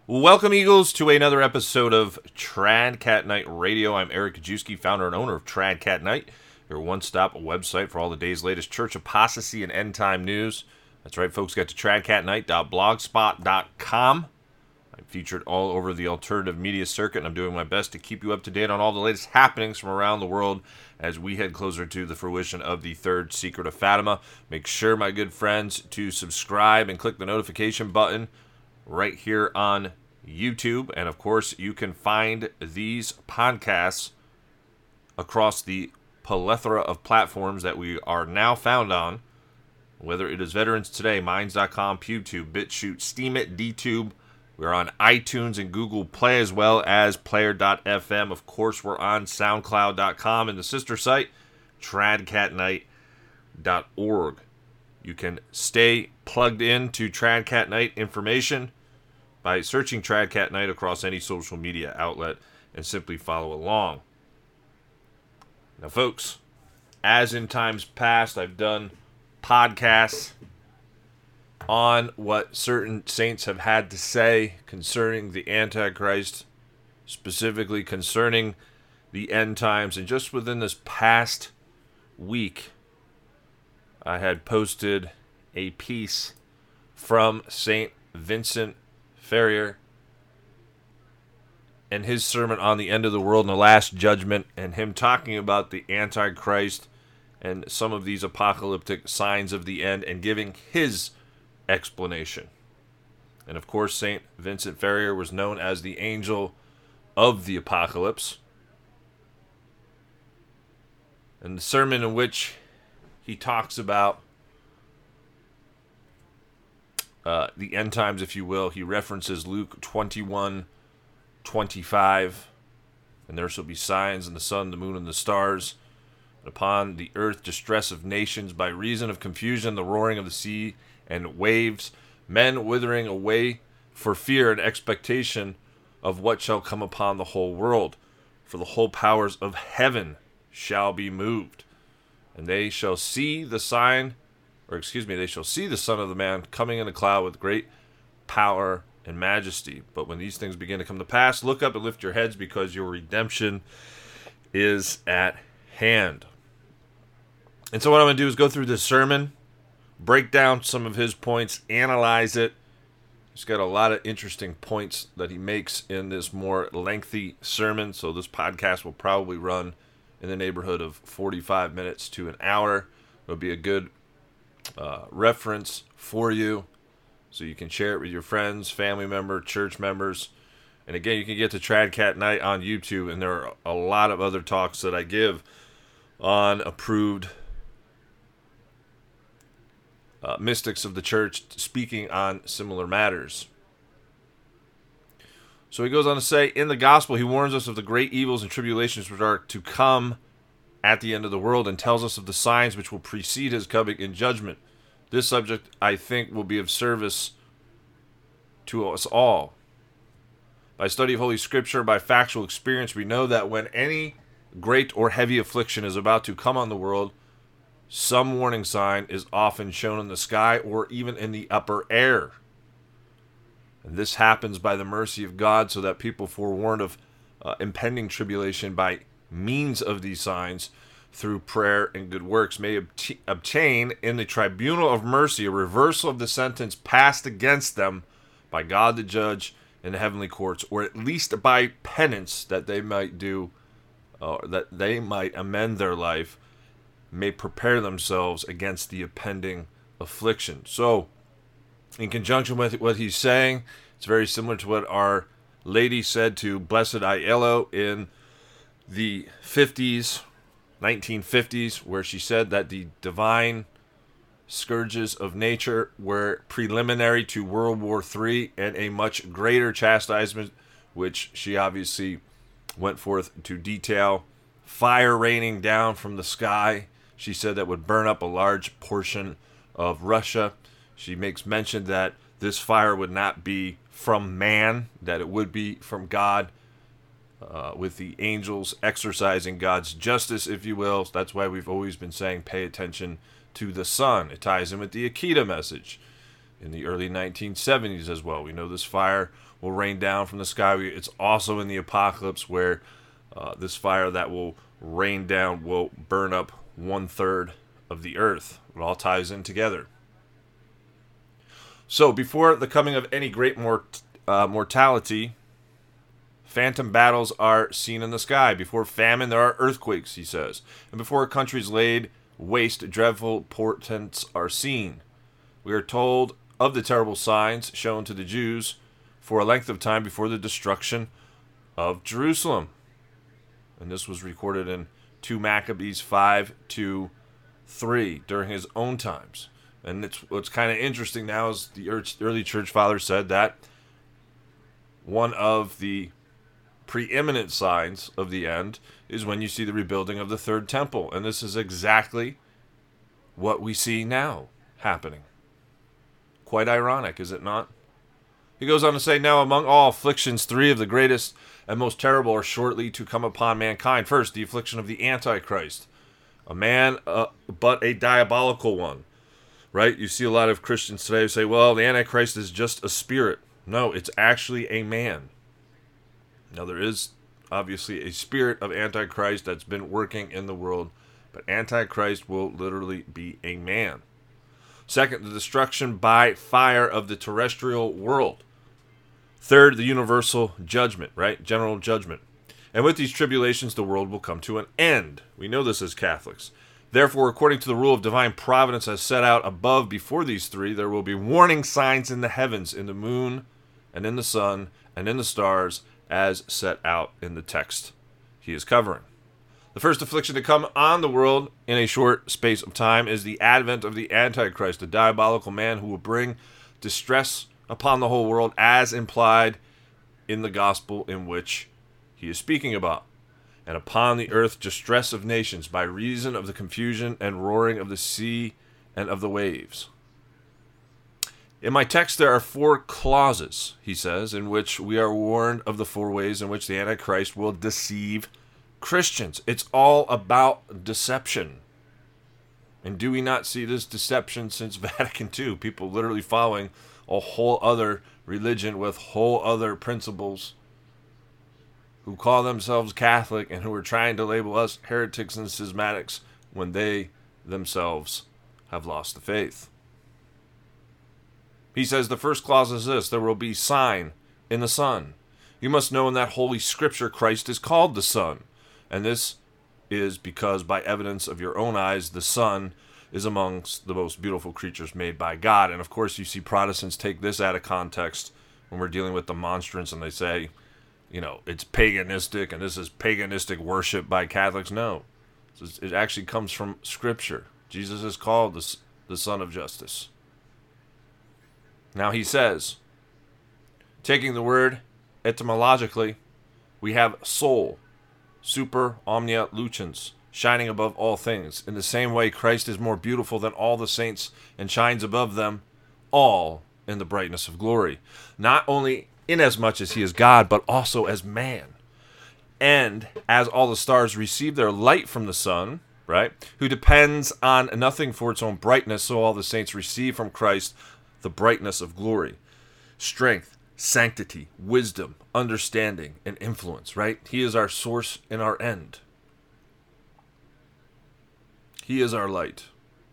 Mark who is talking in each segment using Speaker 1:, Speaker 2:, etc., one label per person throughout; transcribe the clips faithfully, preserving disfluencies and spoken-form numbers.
Speaker 1: Welcome, Eagles, to another episode of Trad Cat Night Radio. I'm Eric Kajewski, founder and owner of Trad Cat Night, your one-stop website for all the day's latest church apostasy and end-time news. That's right, folks. Get to trad cat night dot blogspot dot com. I'm featured all over the alternative media circuit, and I'm doing my best to keep you up to date on all the latest happenings from around the world as we head closer to the fruition of the third secret of Fatima. Make sure, my good friends, to subscribe and click the notification button right here on YouTube. And of course, you can find these podcasts across the plethora of platforms that we are now found on, whether it is Veterans Today, Minds dot com, PewTube, BitChute, Steemit, DTube. We're on iTunes and Google Play, as well as Player dot f m. Of course, we're on SoundCloud dot com and the sister site, Trad Cat Night dot org. You can stay plugged in to Trad Cat Night information by searching Trad Cat Night across any social media outlet and simply follow along. Now, folks, as in times past, I've done podcasts on what certain saints have had to say concerning the Antichrist, specifically concerning the end times. And just within this past week, I had posted a piece from Saint Vincent Ferrier and his sermon on the end of the world and the last judgment, and him talking about the Antichrist and some of these apocalyptic signs of the end and giving his explanation. And of course, Saint Vincent Ferrier was known as the angel of the apocalypse. And the sermon in which he talks about uh, the end times, if you will, he references Luke twenty-one twenty-five, and there shall be signs in the sun, the moon, and the stars, and upon the earth distress of nations by reason of confusion, the roaring of the sea and waves, men withering away for fear and expectation of what shall come upon the whole world. For the whole powers of heaven shall be moved, and they shall see the sign, or excuse me, they shall see the Son of the Man coming in a cloud with great power and majesty. But when these things begin to come to pass, look up and lift your heads, because your redemption is at hand. And so what I'm going to do is go through this sermon, break down some of his points, analyze it. He's got a lot of interesting points that he makes in this more lengthy sermon, so this podcast will probably run in the neighborhood of forty-five minutes to an hour. It'll be a good uh, reference for you, so you can share it with your friends, family member, church members. And again, you can get to Trad Cat Night on YouTube, and there are a lot of other talks that I give on approved Uh, mystics of the church speaking on similar matters. So he goes on to say, in the gospel, he warns us of the great evils and tribulations which are to come at the end of the world, and tells us of the signs which will precede his coming in judgment. This subject, I think, will be of service to us all. By study of Holy Scripture, by factual experience, we know that when any great or heavy affliction is about to come on the world, some warning sign is often shown in the sky or even in the upper air. And this happens by the mercy of God, so that people forewarned of uh, impending tribulation by means of these signs through prayer and good works may obt- obtain in the tribunal of mercy a reversal of the sentence passed against them by God the judge in the heavenly courts, or at least by penance that they might do, uh, that they might amend their life, may prepare themselves against the impending affliction. So, in conjunction with what he's saying, it's very similar to what Our Lady said to Blessed Aiello in the fifties, nineteen fifties, where she said that the divine scourges of nature were preliminary to World War Three and a much greater chastisement, which she obviously went forth to detail. Fire raining down from the sky, she said, that would burn up a large portion of Russia. She makes mention that this fire would not be from man, that it would be from God, uh, with the angels exercising God's justice, if you will. That's why we've always been saying pay attention to the sun. It ties in with the Akita message. in the early nineteen seventies as well. We know this fire will rain down from the sky. It's also in the apocalypse where uh, this fire that will rain down will burn up one third of the earth. It all ties in together. So before the coming of any great mort- uh, mortality, phantom battles are seen in the sky. Before famine, there are earthquakes, he says. And before a country is laid waste, dreadful portents are seen. We are told of the terrible signs shown to the Jews for a length of time before the destruction of Jerusalem. And this was recorded in two Maccabees five to three during his own times. And it's, what's kind of interesting now is the early church fathers said that one of the preeminent signs of the end is when you see the rebuilding of the third temple. And this is exactly what we see now happening. Quite ironic, is it not? He goes on to say, now among all afflictions, three of the greatest and most terrible are shortly to come upon mankind. First, the affliction of the Antichrist, a man, uh, but a diabolical one. Right? You see a lot of Christians today who say, well, the Antichrist is just a spirit. No, it's actually a man. Now, there is obviously a spirit of Antichrist that's been working in the world, but Antichrist will literally be a man. Second, the destruction by fire of the terrestrial world. Third, the universal judgment, right? General judgment. And with these tribulations, the world will come to an end. We know this as Catholics. Therefore, according to the rule of divine providence as set out above before these three, there will be warning signs in the heavens, in the moon, and in the sun, and in the stars, as set out in the text he is covering. The first affliction to come on the world in a short space of time is the advent of the Antichrist, a diabolical man who will bring distress upon the whole world, as implied in the gospel in which he is speaking about. And upon the earth distress of nations by reason of the confusion and roaring of the sea and of the waves. In my text there are four clauses, he says, in which we are warned of the four ways in which the Antichrist will deceive Christians. It's all about deception. And do we not see this deception since Vatican Two? People literally following a whole other religion with whole other principles, who call themselves Catholic and who are trying to label us heretics and schismatics when they themselves have lost the faith. He says the first clause is this: there will be sign in the Son. You must know in that Holy Scripture Christ is called the Son. And this is because by evidence of your own eyes, the Son is amongst the most beautiful creatures made by God. And of course, you see Protestants take this out of context when we're dealing with the monstrance, and they say, you know, it's paganistic, and this is paganistic worship by Catholics. No, it actually comes from Scripture. Jesus is called the, the Son of Justice. Now he says, taking the word etymologically, we have soul, super omnia lucens, shining above all things. In the same way, Christ is more beautiful than all the saints and shines above them all in the brightness of glory. Not only inasmuch as he is God, but also as man. And as all the stars receive their light from the sun, right, who depends on nothing for its own brightness, so all the saints receive from Christ the brightness of glory, strength, sanctity, wisdom, understanding, and influence, right? He is our source and our end. He is our light.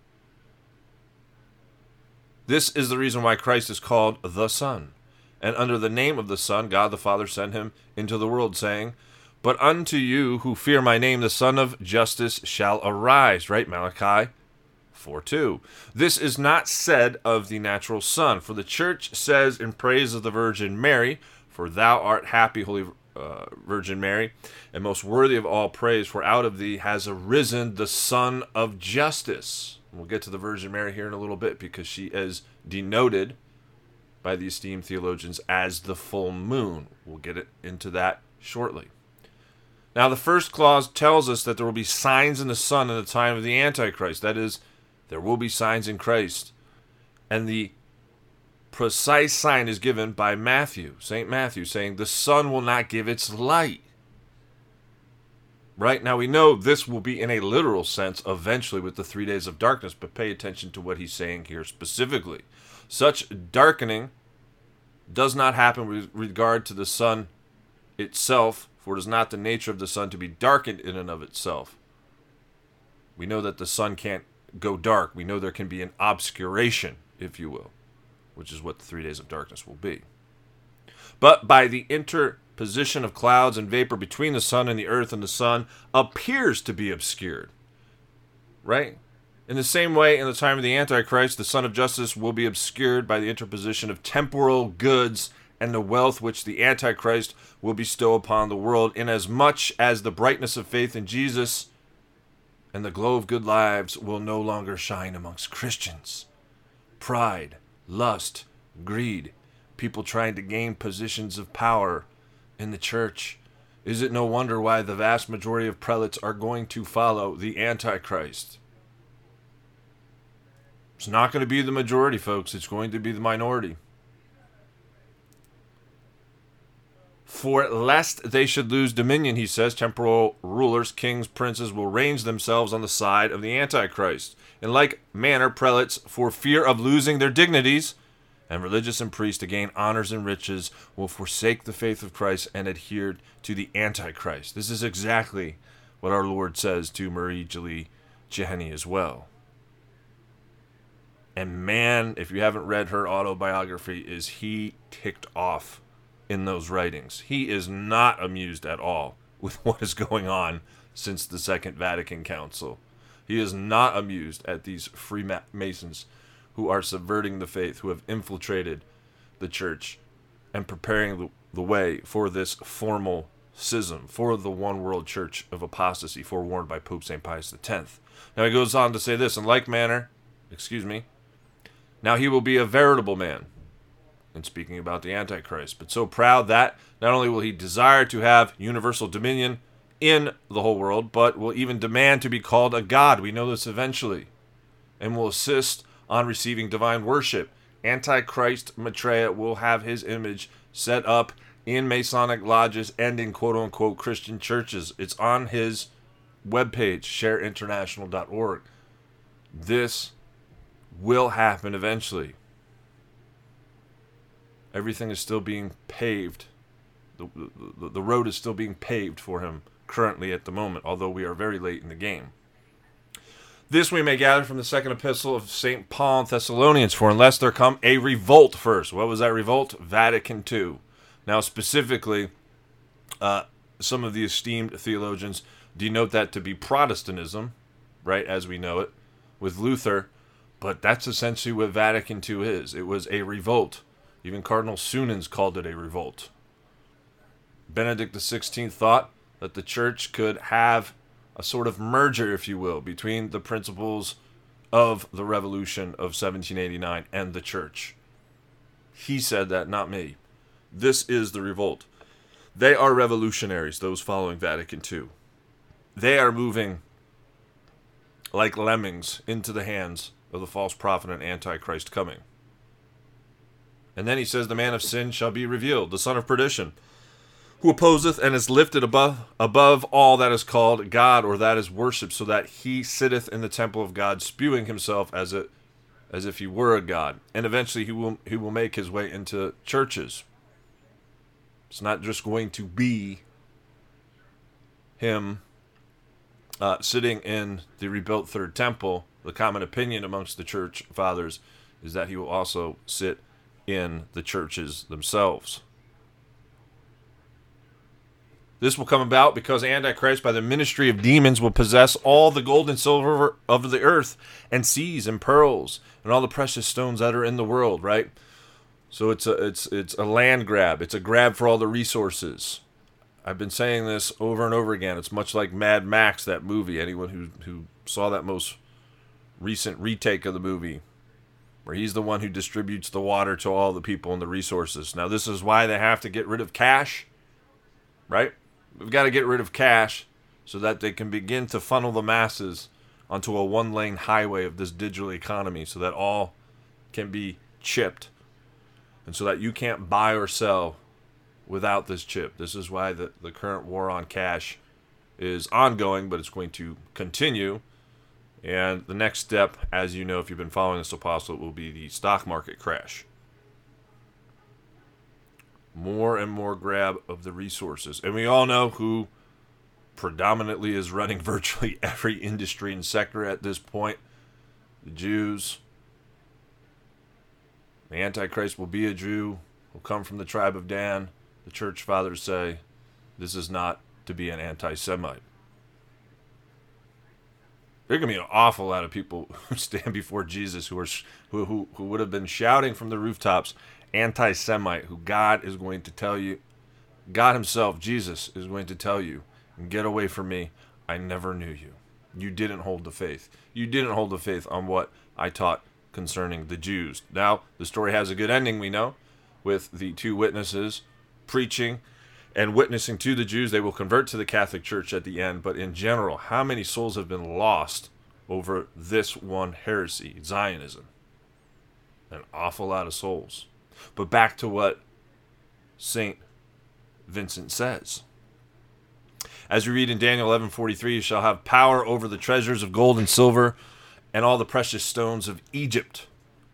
Speaker 1: This is the reason why Christ is called the Son. And under the name of the Son, God the Father sent him into the world, saying, but unto you who fear my name, the Son of Justice shall arise, right? Malachi four two. This is not said of the natural Son, for the church says in praise of the Virgin Mary, for thou art happy, Holy uh, Virgin Mary, and most worthy of all praise, for out of thee has arisen the Son of Justice. We'll get to the Virgin Mary here in a little bit, because she is denoted by the esteemed theologians as the full moon. We'll get it into that shortly. Now, the first clause tells us that there will be signs in the sun in the time of the Antichrist. That is, there will be signs in Christ. And the precise sign is given by Matthew, Saint Matthew, saying the sun will not give its light. Right? Now, we know this will be in a literal sense eventually with the three days of darkness, but pay attention to what he's saying here specifically. Such darkening does not happen with regard to the sun itself, for it is not the nature of the sun to be darkened in and of itself. We know that the sun can't go dark. We know there can be an obscuration, if you will, which is what the three days of darkness will be. But by the interposition of clouds and vapor between the sun and the earth, and the sun appears to be obscured. Right? In the same way, in the time of the Antichrist, the Son of Justice will be obscured by the interposition of temporal goods and the wealth which the Antichrist will bestow upon the world, inasmuch as the brightness of faith in Jesus and the glow of good lives will no longer shine amongst Christians. Pride, lust, greed, people trying to gain positions of power in the church. Is it no wonder why the vast majority of prelates are going to follow the Antichrist? It's not going to be the majority, folks. It's going to be the minority. For lest they should lose dominion, he says, temporal rulers, kings, princes will range themselves on the side of the Antichrist. In like manner, prelates, for fear of losing their dignities, and religious and priests to gain honors and riches, will forsake the faith of Christ and adhere to the Antichrist. This is exactly what our Lord says to Marie Julie Jahenny as well. And man, if you haven't read her autobiography, is he ticked off in those writings. He is not amused at all with what is going on since the Second Vatican Council. He is not amused at these Freemasons who are subverting the faith, who have infiltrated the church and preparing the, the way for this formal schism, for the one world church of apostasy, forewarned by Pope Saint Pius the tenth. Now he goes on to say this, in like manner, excuse me, now he will be a veritable man, in speaking about the Antichrist, but so proud that not only will he desire to have universal dominion in the whole world, but will even demand to be called a god. We know this eventually. And will insist on receiving divine worship. Antichrist Maitreya will have his image set up in Masonic lodges and in quote-unquote Christian churches. It's on his webpage, share international dot org. This will happen eventually. Everything is still being paved. The, the, the road is still being paved for him currently at the moment, although we are very late in the game. This we may gather from the second epistle of Saint Paul in Thessalonians, for unless there come a revolt first. What was that revolt? Vatican two. Now specifically, uh, some of the esteemed theologians denote that to be Protestantism, right, as we know it, with Luther, but that's essentially what Vatican two is. It was a revolt. Even Cardinal Sunens called it a revolt. Benedict the sixteenth thought that the church could have a sort of merger, if you will, between the principles of the revolution of seventeen eighty-nine and the church. He said that, not me. This is the revolt. They are revolutionaries, those following Vatican two. They are moving like lemmings into the hands of the false prophet and Antichrist coming. And then he says, the man of sin shall be revealed, the son of perdition, who opposeth and is lifted above above all that is called God or that is worshipped, so that he sitteth in the temple of God, spewing himself as a, as if he were a god. And eventually he will he will make his way into churches. It's not just going to be him uh, sitting in the rebuilt third temple. The common opinion amongst the church fathers is that he will also sit in the churches themselves. This will come about because Antichrist, by the ministry of demons, will possess all the gold and silver of the earth, and seas and pearls, and all the precious stones that are in the world, right? So it's a it's it's a land grab. It's a grab for all the resources. I've been saying this over and over again. It's much like Mad Max, that movie. Anyone who who saw that most recent retake of the movie, where he's the one who distributes the water to all the people and the resources. Now, this is why they have to get rid of cash, right? We've got to get rid of cash so that they can begin to funnel the masses onto a one-lane highway of this digital economy, so that all can be chipped, and so that you can't buy or sell without this chip. This is why the, the current war on cash is ongoing, but it's going to continue And the next step, as you know, if you've been following this apostle, will be the stock market crash. More and more grab of the resources. And we all know who predominantly is running virtually every industry and sector at this point. The Jews. The Antichrist will be a Jew, will come from the tribe of Dan. The church fathers say this is not to be an anti-Semite. There are going to be an awful lot of people who stand before Jesus who are who, who, who would have been shouting from the rooftops, anti-Semite, who God is going to tell you, God himself, Jesus, is going to tell you, get away from me, I never knew you. You didn't hold the faith. You didn't hold the faith on what I taught concerning the Jews. Now, the story has a good ending, we know, with the two witnesses preaching and witnessing to the Jews. They will convert to the Catholic Church at the end, but in general, how many souls have been lost over this one heresy, Zionism? An awful lot of souls. But back to what Saint Vincent says. As we read in Daniel eleven forty-three, you shall have power over the treasures of gold and silver and all the precious stones of Egypt.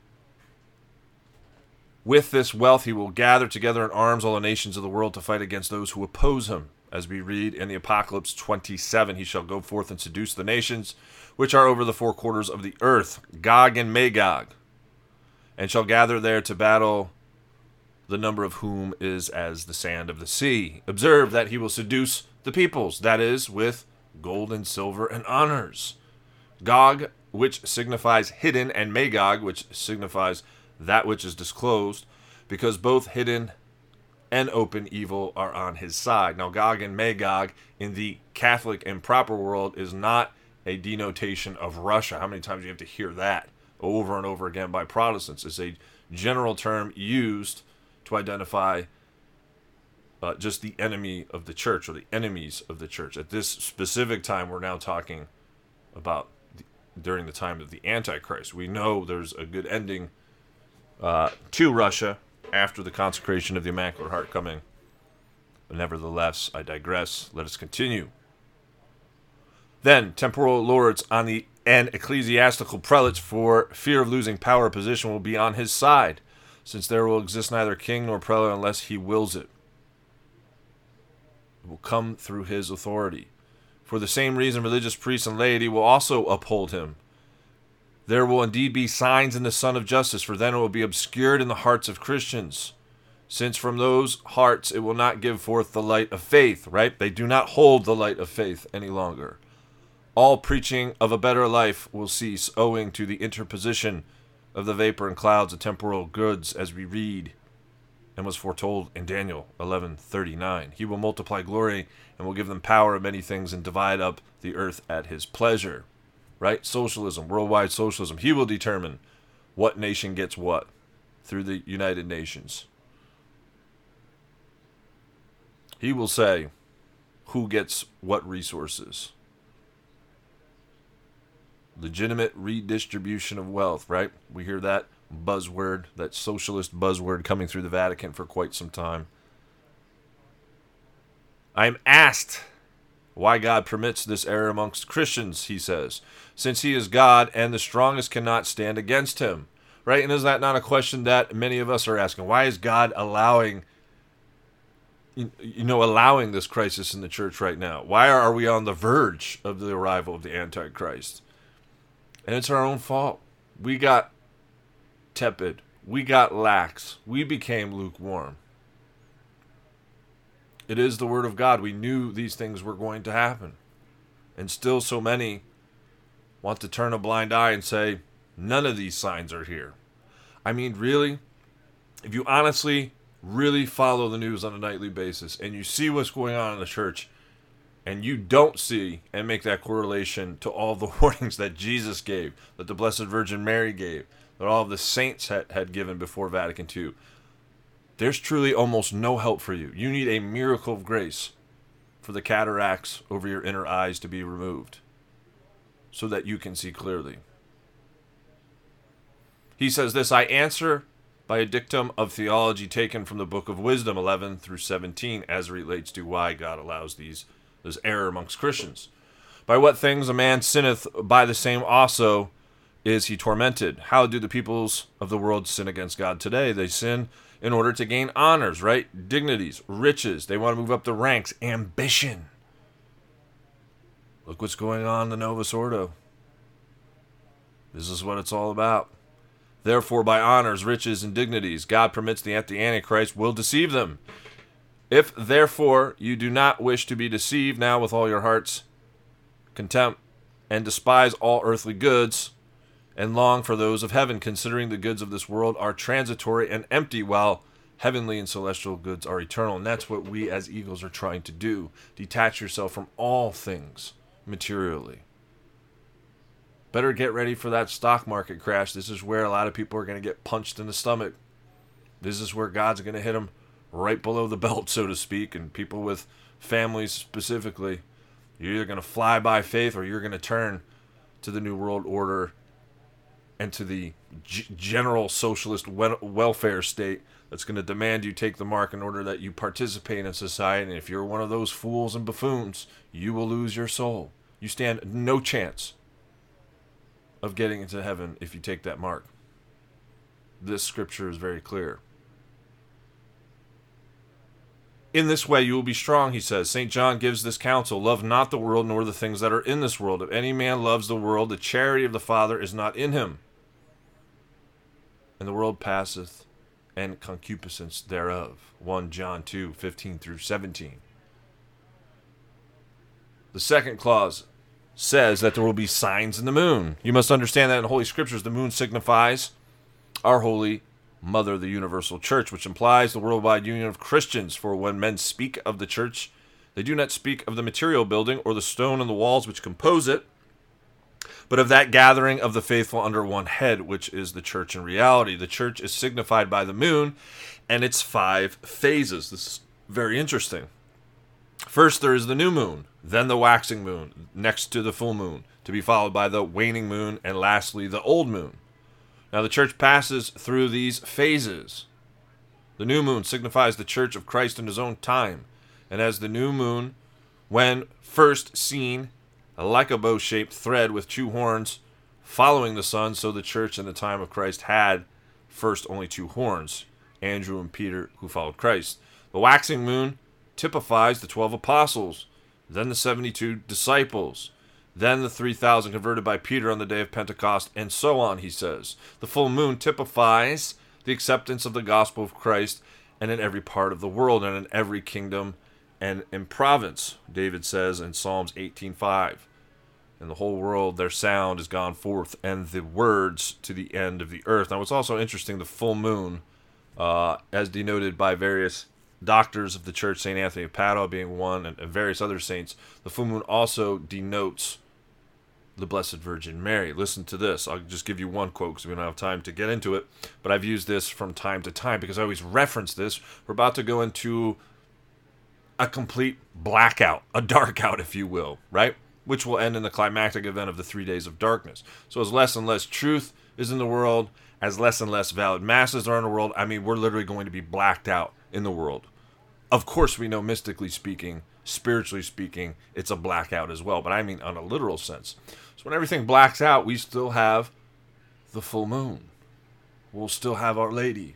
Speaker 1: With this wealth he will gather together in arms all the nations of the world to fight against those who oppose him. As we read in the Apocalypse twenty-seven, he shall go forth and seduce the nations which are over the four quarters of the earth, Gog and Magog, and shall gather there to battle, the number of whom is as the sand of the sea. Observe that he will seduce the peoples, that is, with gold and silver and honors. Gog, which signifies hidden, and Magog, which signifies that which is disclosed, because both hidden and open evil are on his side. Now, Gog and Magog in the Catholic and proper world is not a denotation of Russia. How many times do you have to hear that over and over again by Protestants? It's a general term used to identify uh, just the enemy of the church, or the enemies of the church. At this specific time, we're now talking about the, during the time of the Antichrist. We know there's a good ending uh, to Russia after the consecration of the Immaculate Heart coming. But nevertheless, I digress. Let us continue. Then, temporal lords on the and ecclesiastical prelates, for fear of losing power or position, will be on his side, since there will exist neither king nor prelate unless he wills it. It will come through his authority. For the same reason, religious priests and laity will also uphold him. There will indeed be signs in the Sun of Justice, for then it will be obscured in the hearts of Christians, since from those hearts it will not give forth the light of faith, right? They do not hold the light of faith any longer. All preaching of a better life will cease, owing to the interposition of the vapor and clouds of temporal goods, as we read and was foretold in Daniel eleven thirty-nine. He will multiply glory and will give them power of many things and divide up the earth at his pleasure. Right? Socialism, worldwide socialism. He will determine what nation gets what through the United Nations. He will say who gets what resources. Legitimate redistribution of wealth, right? We hear that buzzword, that socialist buzzword coming through the Vatican for quite some time. I am asked why God permits this error amongst Christians, he says, since he is God and the strongest cannot stand against him. Right? And is that not a question that many of us are asking? Why is God allowing, you know, allowing this crisis in the church right now? Why are we on the verge of the arrival of the Antichrist? And it's our own fault. We got tepid. We got lax. We became lukewarm. It is the word of God. We knew these things were going to happen. And still so many want to turn a blind eye and say, none of these signs are here. I mean, really? If you honestly, really follow the news on a nightly basis and you see what's going on in the church, and you don't see and make that correlation to all the warnings that Jesus gave, that the Blessed Virgin Mary gave, that all of the saints had, had given before Vatican Two, there's truly almost no help for you. You need a miracle of grace for the cataracts over your inner eyes to be removed so that you can see clearly. He says this, I answer by a dictum of theology taken from the Book of Wisdom eleven through seventeen as it relates to why God allows these this error amongst Christians. By what things a man sinneth, by the same also is he tormented. How do the peoples of the world sin against God today? They sin in order to gain honors, right? Dignities, riches. They want to move up the ranks. Ambition. Look what's going on in the Novus Ordo. This is what it's all about. Therefore, by honors, riches, and dignities, God permits the Antichrist will deceive them. If, therefore, you do not wish to be deceived now with all your hearts, contempt, and despise all earthly goods, and long for those of heaven, considering the goods of this world are transitory and empty, while heavenly and celestial goods are eternal. And that's what we as eagles are trying to do. Detach yourself from all things materially. Better get ready for that stock market crash. This is where a lot of people are going to get punched in the stomach. This is where God's going to hit them right below the belt, so to speak. And people with families specifically, you're either going to fly by faith or you're going to turn to the New World Order and to the g- general socialist we- welfare state that's going to demand you take the mark in order that you participate in society. And if you're one of those fools and buffoons, you will lose your soul. You stand no chance of getting into heaven if you take that mark. This scripture is very clear. In this way you will be strong, he says. Saint John gives this counsel: love not the world, nor the things that are in this world. If any man loves the world, the charity of the Father is not in him. And the world passeth, and concupiscence thereof. First John two, fifteen through seventeen. The second clause says that there will be signs in the moon. You must understand that in Holy Scriptures, the moon signifies our Holy Mother, the Universal Church, which implies the worldwide union of Christians. For when men speak of the church, they do not speak of the material building or the stone and the walls which compose it, but of that gathering of the faithful under one head, which is the church in reality. The church is signified by the moon and its five phases. This is very interesting. First, there is the new moon, then the waxing moon, next to the full moon, to be followed by the waning moon, and lastly, the old moon. Now, the church passes through these phases. The new moon signifies the church of Christ in his own time, and as the new moon, when first seen, like a bow-shaped thread with two horns following the sun, so the church in the time of Christ had first only two horns, Andrew and Peter, who followed Christ. The waxing moon typifies the twelve apostles, then the seventy-two disciples, then the three thousand converted by Peter on the day of Pentecost, and so on, he says. The full moon typifies the acceptance of the gospel of Christ, and in every part of the world, and in every kingdom and in province, David says in Psalms eighteen five. In the whole world their sound is gone forth, and the words to the end of the earth. Now, what's also interesting, the full moon, uh, as denoted by various doctors of the church, Saint Anthony of Padua being one, and, and various other saints, the full moon also denotes the Blessed Virgin Mary. Listen to this. I'll just give you one quote because we don't have time to get into it, but I've used this from time to time because I always reference this. We're about to go into a complete blackout, a dark out, if you will, right? Which will end in the climactic event of the three days of darkness. So as less and less truth is in the world, as less and less valid masses are in the world, I mean, we're literally going to be blacked out in the world. Of course, we know mystically speaking, spiritually speaking, it's a blackout as well, but I mean on a literal sense. So when everything blacks out, we still have the full moon. We'll still have Our Lady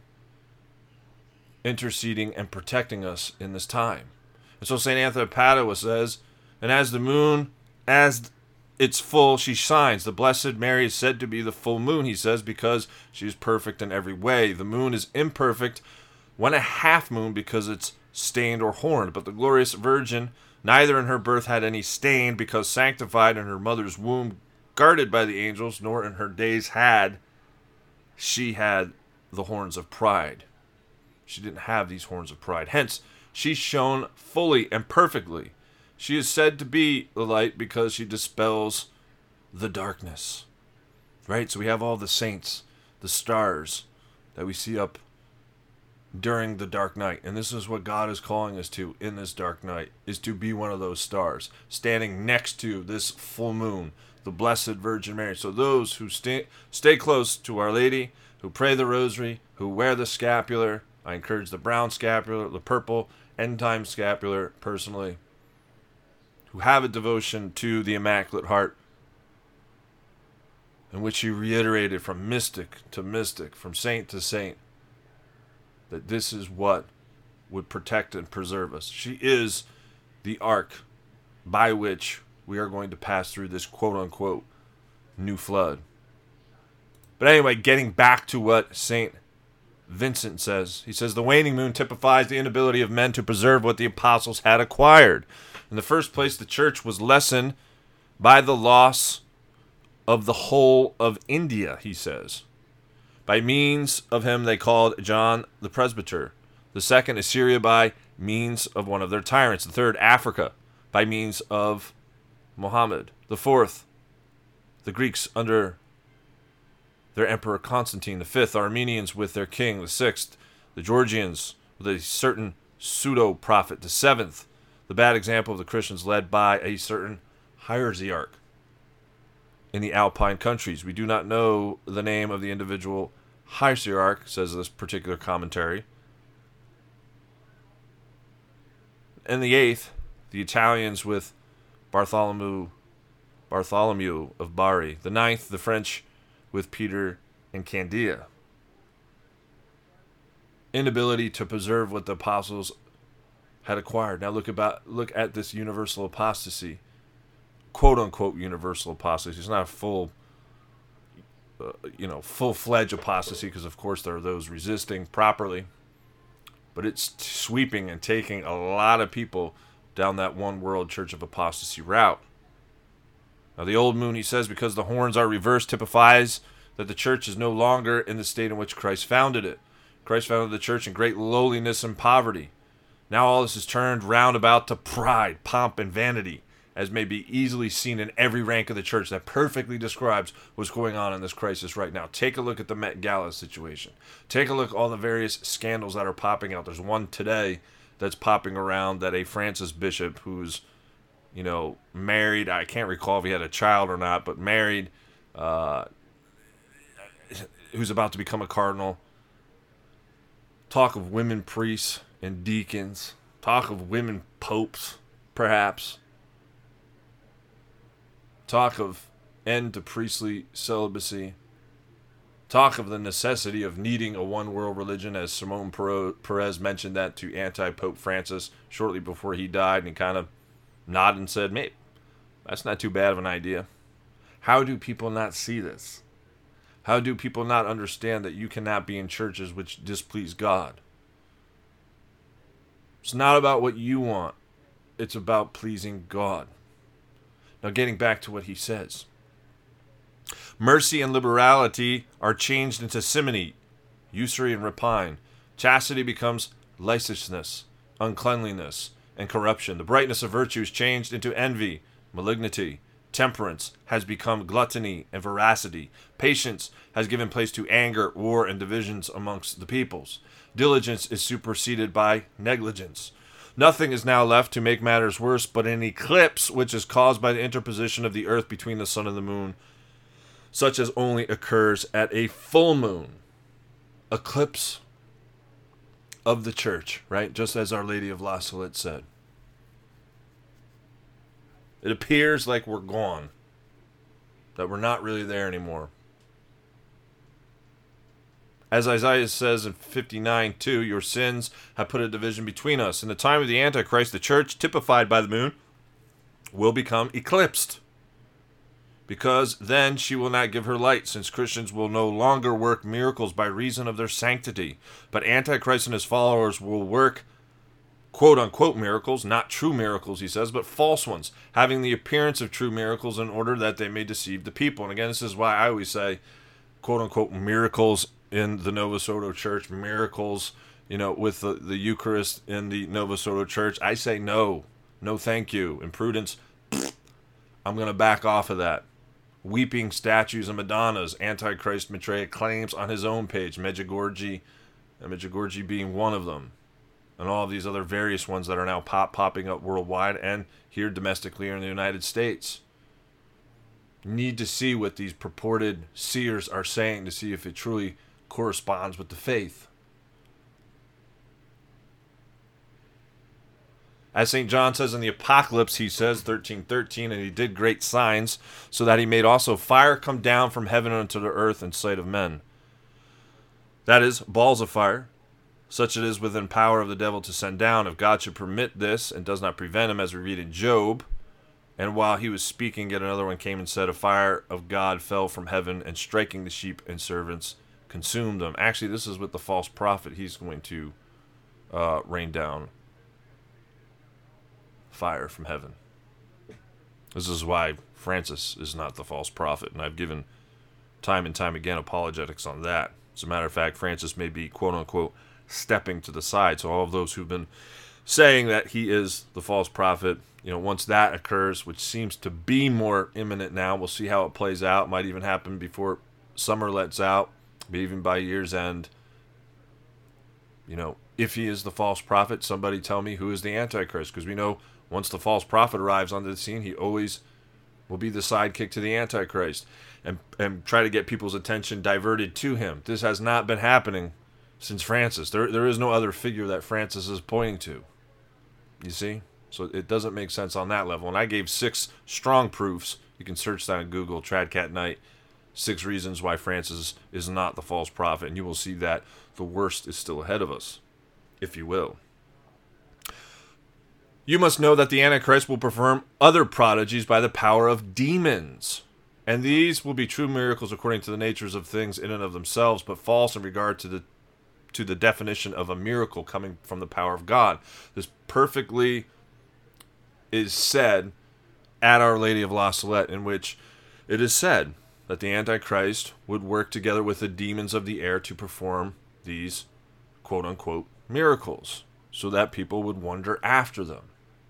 Speaker 1: interceding and protecting us in this time. And so Saint Anthony of Padua says, and as the moon, as it's full, she shines. The Blessed Mary is said to be the full moon, he says, because she is perfect in every way. The moon is imperfect when a half moon because it's stained or horned, but the glorious Virgin neither in her birth had any stain, because sanctified in her mother's womb, guarded by the angels, nor in her days had she had the horns of pride. She didn't have these horns of pride. Hence, she shone fully and perfectly. She is said to be the light because she dispels the darkness. Right? So we have all the saints, the stars that we see up during the dark night. And this is what God is calling us to in this dark night, is to be one of those stars, standing next to this full moon, the Blessed Virgin Mary. So those who stay, stay close to Our Lady, who pray the rosary, who wear the scapular, I encourage the brown scapular, the purple end time scapular personally, who have a devotion to the Immaculate Heart, in which he reiterated from mystic to mystic, from saint to saint, that this is what would protect and preserve us. She is the ark by which we are going to pass through this quote-unquote new flood. But anyway, getting back to what Saint Vincent says. He says, the waning moon typifies the inability of men to preserve what the apostles had acquired. In the first place, the church was lessened by the loss of the whole of India, he says. By means of him they called John the Presbyter. The second, Assyria, by means of one of their tyrants. The third, Africa, by means of Muhammad. The fourth, the Greeks under their emperor Constantine. The fifth, Armenians with their king. The sixth, the Georgians with a certain pseudo-prophet. The seventh, the bad example of the Christians led by a certain hierarch in the Alpine countries. We do not know the name of the individual hierarch, says this particular commentary. And the eighth, the Italians with Bartholomew, Bartholomew of Bari. The ninth, the French with Peter and Candia. Inability to preserve what the apostles had acquired. Now look about look at this universal apostasy, quote unquote universal apostasy. It's not a full, uh, you know, full fledged apostasy, because of course there are those resisting properly, but it's sweeping and taking a lot of people down that one world church of apostasy route. Now, the old moon, he says, because the horns are reversed, typifies that the church is no longer in the state in which Christ founded it. Christ founded the church in great lowliness and poverty. Now all this is turned round about to pride, pomp, and vanity, as may be easily seen in every rank of the church. That perfectly describes what's going on in this crisis right now. Take a look at the Met Gala situation. Take a look at all the various scandals that are popping out. There's one today that's popping around that a Francis bishop who's, you know, married, I can't recall if he had a child or not, but married, uh, who's about to become a cardinal. Talk of women priests and deacons. Talk of women popes, perhaps. Talk of end to priestly celibacy. Talk of the necessity of needing a one-world religion, as Simon Perez mentioned that to anti-Pope Francis shortly before he died, and he kind of nodded and said, mate, that's not too bad of an idea. How do people not see this? How do people not understand that you cannot be in churches which displease God? It's not about what you want. It's about pleasing God. Now, getting back to what he says. Mercy and liberality are changed into simony, usury and rapine. Chastity becomes licentiousness, uncleanliness, and corruption. The brightness of virtue is changed into envy, malignity. Temperance has become gluttony and voracity. Patience has given place to anger, war, and divisions amongst the peoples. Diligence is superseded by negligence. Nothing is now left to make matters worse but an eclipse which is caused by the interposition of the earth between the sun and the moon, such as only occurs at a full moon. Eclipse of the church, right? Just as Our Lady of La Salette said. It appears like we're gone, that we're not really there anymore. As Isaiah says in fifty-nine two, your sins have put a division between us. In the time of the Antichrist, the church, typified by the moon, will become eclipsed. Because then she will not give her light, since Christians will no longer work miracles by reason of their sanctity. But Antichrist and his followers will work quote-unquote miracles, not true miracles, he says, but false ones, having the appearance of true miracles in order that they may deceive the people. And again, this is why I always say quote-unquote miracles in the Novus Ordo Church, miracles, you know, with the, the Eucharist in the Novus Ordo Church. I say no. No thank you. Imprudence, I'm going to back off of that. Weeping statues and Madonnas, Antichrist Maitreya claims on his own page, Medjugorje, and Medjugorje being one of them. And all of these other various ones that are now pop popping up worldwide and here domestically or in the United States. Need to see what these purported seers are saying to see if it truly corresponds with the faith. As Saint John says in the Apocalypse, he says, thirteen thirteen, and he did great signs, so that he made also fire come down from heaven unto the earth in sight of men. That is, balls of fire, such it is within power of the devil to send down, if God should permit this, and does not prevent him, as we read in Job. And while he was speaking, yet another one came and said, a fire of God fell from heaven, and striking the sheep and servants, consumed them. Actually, this is with the false prophet. He's going to uh, rain down fire from heaven. This is why Francis is not the false prophet, and I've given time and time again apologetics on that. As a matter of fact, Francis may be, quote-unquote, stepping to the side. So all of those who've been saying that he is the false prophet, you know, once that occurs, which seems to be more imminent now, we'll see how it plays out. It might even happen before summer lets out, but even by year's end. You know, if he is the false prophet, somebody tell me who is the Antichrist, because we know once the false prophet arrives onto the scene, he always will be the sidekick to the Antichrist and, and try to get people's attention diverted to him. This has not been happening since Francis. There, there is no other figure that Francis is pointing to. You see? So it doesn't make sense on that level. And I gave six strong proofs. You can search that on Google, Tradcat Knight. Six reasons why Francis is not the false prophet. And you will see that the worst is still ahead of us, if you will. You must know that the Antichrist will perform other prodigies by the power of demons. And these will be true miracles according to the natures of things in and of themselves, but false in regard to the to the definition of a miracle coming from the power of God. This perfectly is said at Our Lady of La Salette, in which it is said that the Antichrist would work together with the demons of the air to perform these quote-unquote miracles, so that people would wonder after them.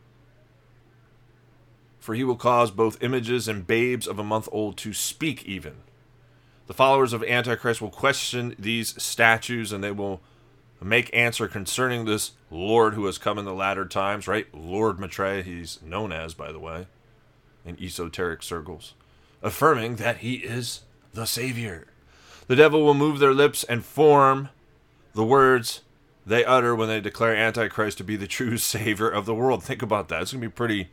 Speaker 1: For he will cause both images and babes of a month old to speak even. The followers of Antichrist will question these statues, and they will make answer concerning this Lord who has come in the latter times, right? Lord Maitreya, he's known as, by the way, in esoteric circles, affirming that he is the Savior. The devil will move their lips and form the words they utter when they declare Antichrist to be the true Savior of the world. Think about that. It's going to be pretty...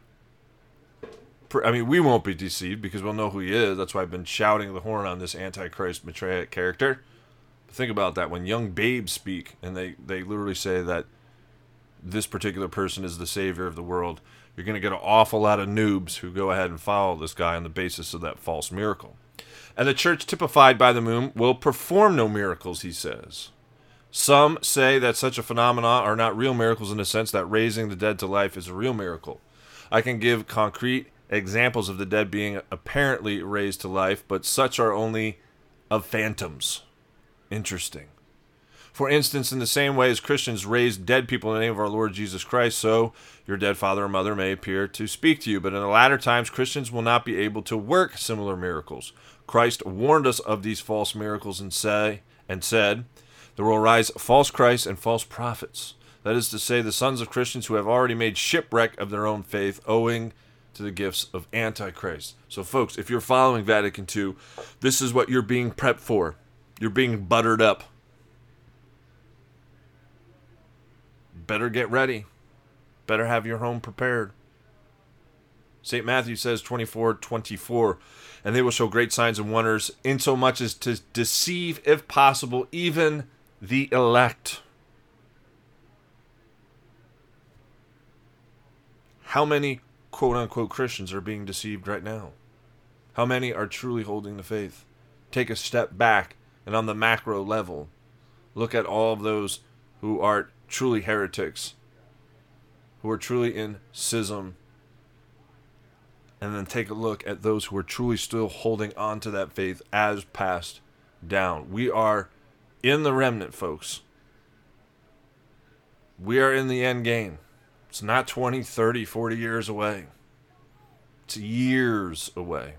Speaker 1: I mean, we won't be deceived because we'll know who he is. That's why I've been shouting the horn on this Antichrist Maitreya character. But think about that. When young babes speak and they, they literally say that this particular person is the savior of the world, you're going to get an awful lot of noobs who go ahead and follow this guy on the basis of that false miracle. And the church typified by the moon will perform no miracles, he says. Some say that such a phenomena are not real miracles in the sense that raising the dead to life is a real miracle. I can give concrete examples of the dead being apparently raised to life, but such are only of phantoms. Interesting. For instance, in the same way as Christians raise dead people in the name of our Lord Jesus Christ, so your dead father or mother may appear to speak to you. But in the latter times, Christians will not be able to work similar miracles. Christ warned us of these false miracles and say and said, there will arise false Christs and false prophets. That is to say, the sons of Christians who have already made shipwreck of their own faith, owing to the gifts of Antichrist. So folks, if you're following Vatican two, this is what you're being prepped for. You're being buttered up. Better get ready. Better have your home prepared. Saint Matthew says twenty-four twenty-four, and they will show great signs and wonders, insomuch as to deceive, if possible, even the elect. How many quote-unquote Christians are being deceived right now? How many are truly holding the faith? Take a step back, and on the macro level, look at all of those who are truly heretics, who are truly in schism, and then take a look at those who are truly still holding on to that faith as passed down. We are in the remnant, folks. We are in the end game. It's not twenty, thirty, forty years away. It's years away.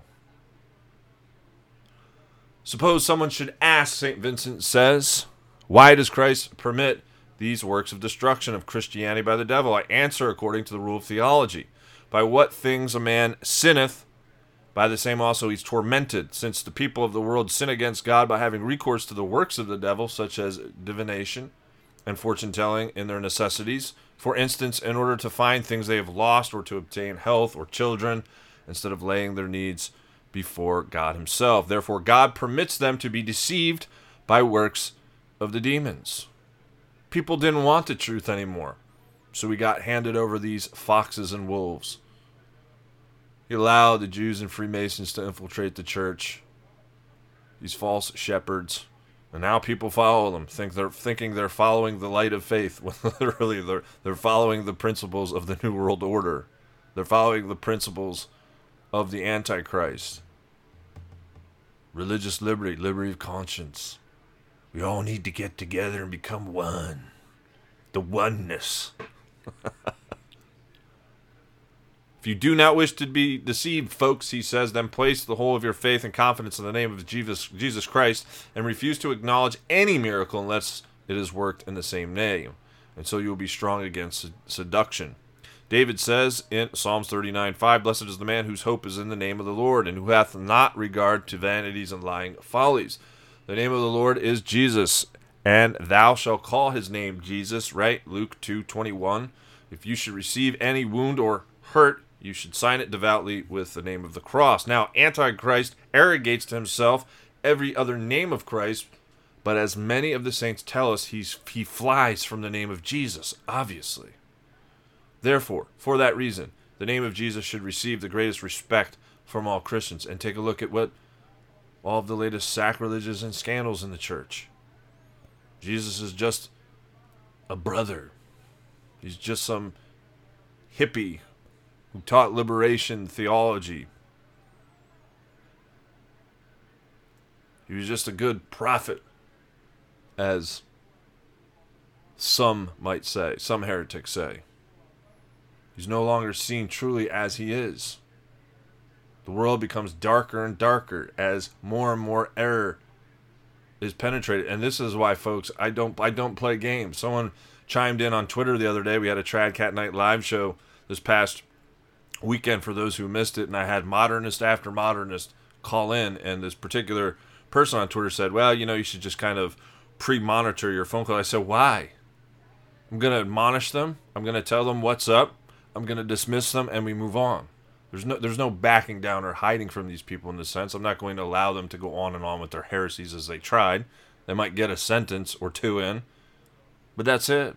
Speaker 1: Suppose someone should ask, Saint Vincent says, why does Christ permit these works of destruction of Christianity by the devil? I answer according to the rule of theology. By what things a man sinneth, by the same also he's tormented, since the people of the world sin against God by having recourse to the works of the devil, such as divination and fortune-telling in their necessities, For instance, in order to find things they have lost or to obtain health or children, instead of laying their needs before God himself. Therefore, God permits them to be deceived by works of the demons. People didn't want the truth anymore, so we got handed over these foxes and wolves. He allowed the Jews and Freemasons to infiltrate the church, these false shepherds, and now people follow them, think they're thinking they're following the light of faith, when literally they're, they're following the principles of the New World Order. They're following the principles of the Antichrist. Religious liberty, liberty of conscience. We all need to get together and become one. The oneness. If you do not wish to be deceived, folks, he says, then place the whole of your faith and confidence in the name of Jesus, Jesus Christ and refuse to acknowledge any miracle unless it is worked in the same name. And so you will be strong against seduction. David says in Psalms thirty-nine five, blessed is the man whose hope is in the name of the Lord, and who hath not regard to vanities and lying follies. The name of the Lord is Jesus, and thou shalt call his name Jesus, right? Luke two twenty-one. If you should receive any wound or hurt, you should sign it devoutly with the name of the cross. Now, Antichrist arrogates to himself every other name of Christ, but as many of the saints tell us, he's, he flies from the name of Jesus, obviously. Therefore, for that reason, the name of Jesus should receive the greatest respect from all Christians. And take a look at what all of the latest sacrileges and scandals in the church. Jesus is just a brother. He's just some hippie who taught liberation theology. He was just a good prophet, as some might say, some heretics say. He's no longer seen truly as he is. The world becomes darker and darker as more and more error is penetrated. And this is why, folks, I don't I don't play games. Someone chimed in on Twitter the other day. We had a Trad Cat Night live show this past weekend for those who missed it, and I had modernist after modernist call in, and this particular person on Twitter said, well, you know, you should just kind of pre-monitor your phone call. I said, why? I'm going to admonish them. I'm going to tell them what's up. I'm going to dismiss them, and we move on. There's no there's no backing down or hiding from these people in this sense. I'm not going to allow them to go on and on with their heresies as they tried. They might get a sentence or two in, but that's it.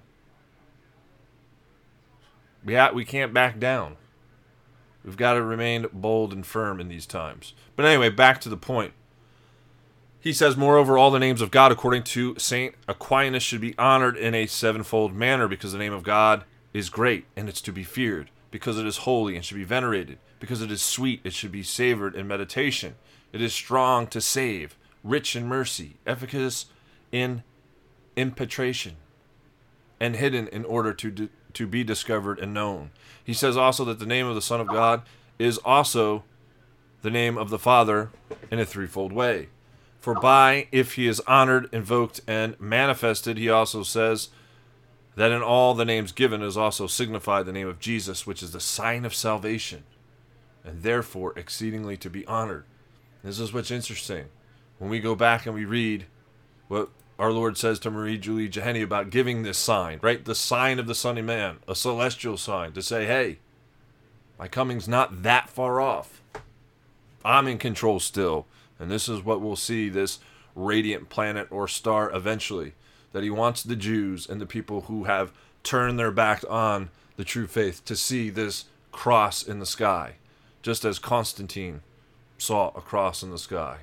Speaker 1: We ha- we can't back down. We've got to remain bold and firm in these times. But anyway, back to the point. He says, moreover, all the names of God, according to Saint Aquinas, should be honored in a sevenfold manner, because the name of God is great, and it's to be feared, because it is holy and should be venerated, because it is sweet, it should be savored in meditation. It is strong to save, rich in mercy, efficacious in impetration, and hidden in order to di- to be discovered and known. He says also that the name of the Son of God is also the name of the Father in a threefold way. For by, if he is honored, invoked, and manifested, he also says that in all the names given is also signified the name of Jesus, which is the sign of salvation, and therefore exceedingly to be honored. This is what's interesting. When we go back and we read what our Lord says to Marie Julie Jeheni about giving this sign, right? The sign of the Son of Man, a celestial sign, to say, hey, my coming's not that far off. I'm in control still. And this is what we'll see, this radiant planet or star eventually, that he wants the Jews and the people who have turned their back on the true faith to see this cross in the sky, just as Constantine saw a cross in the sky.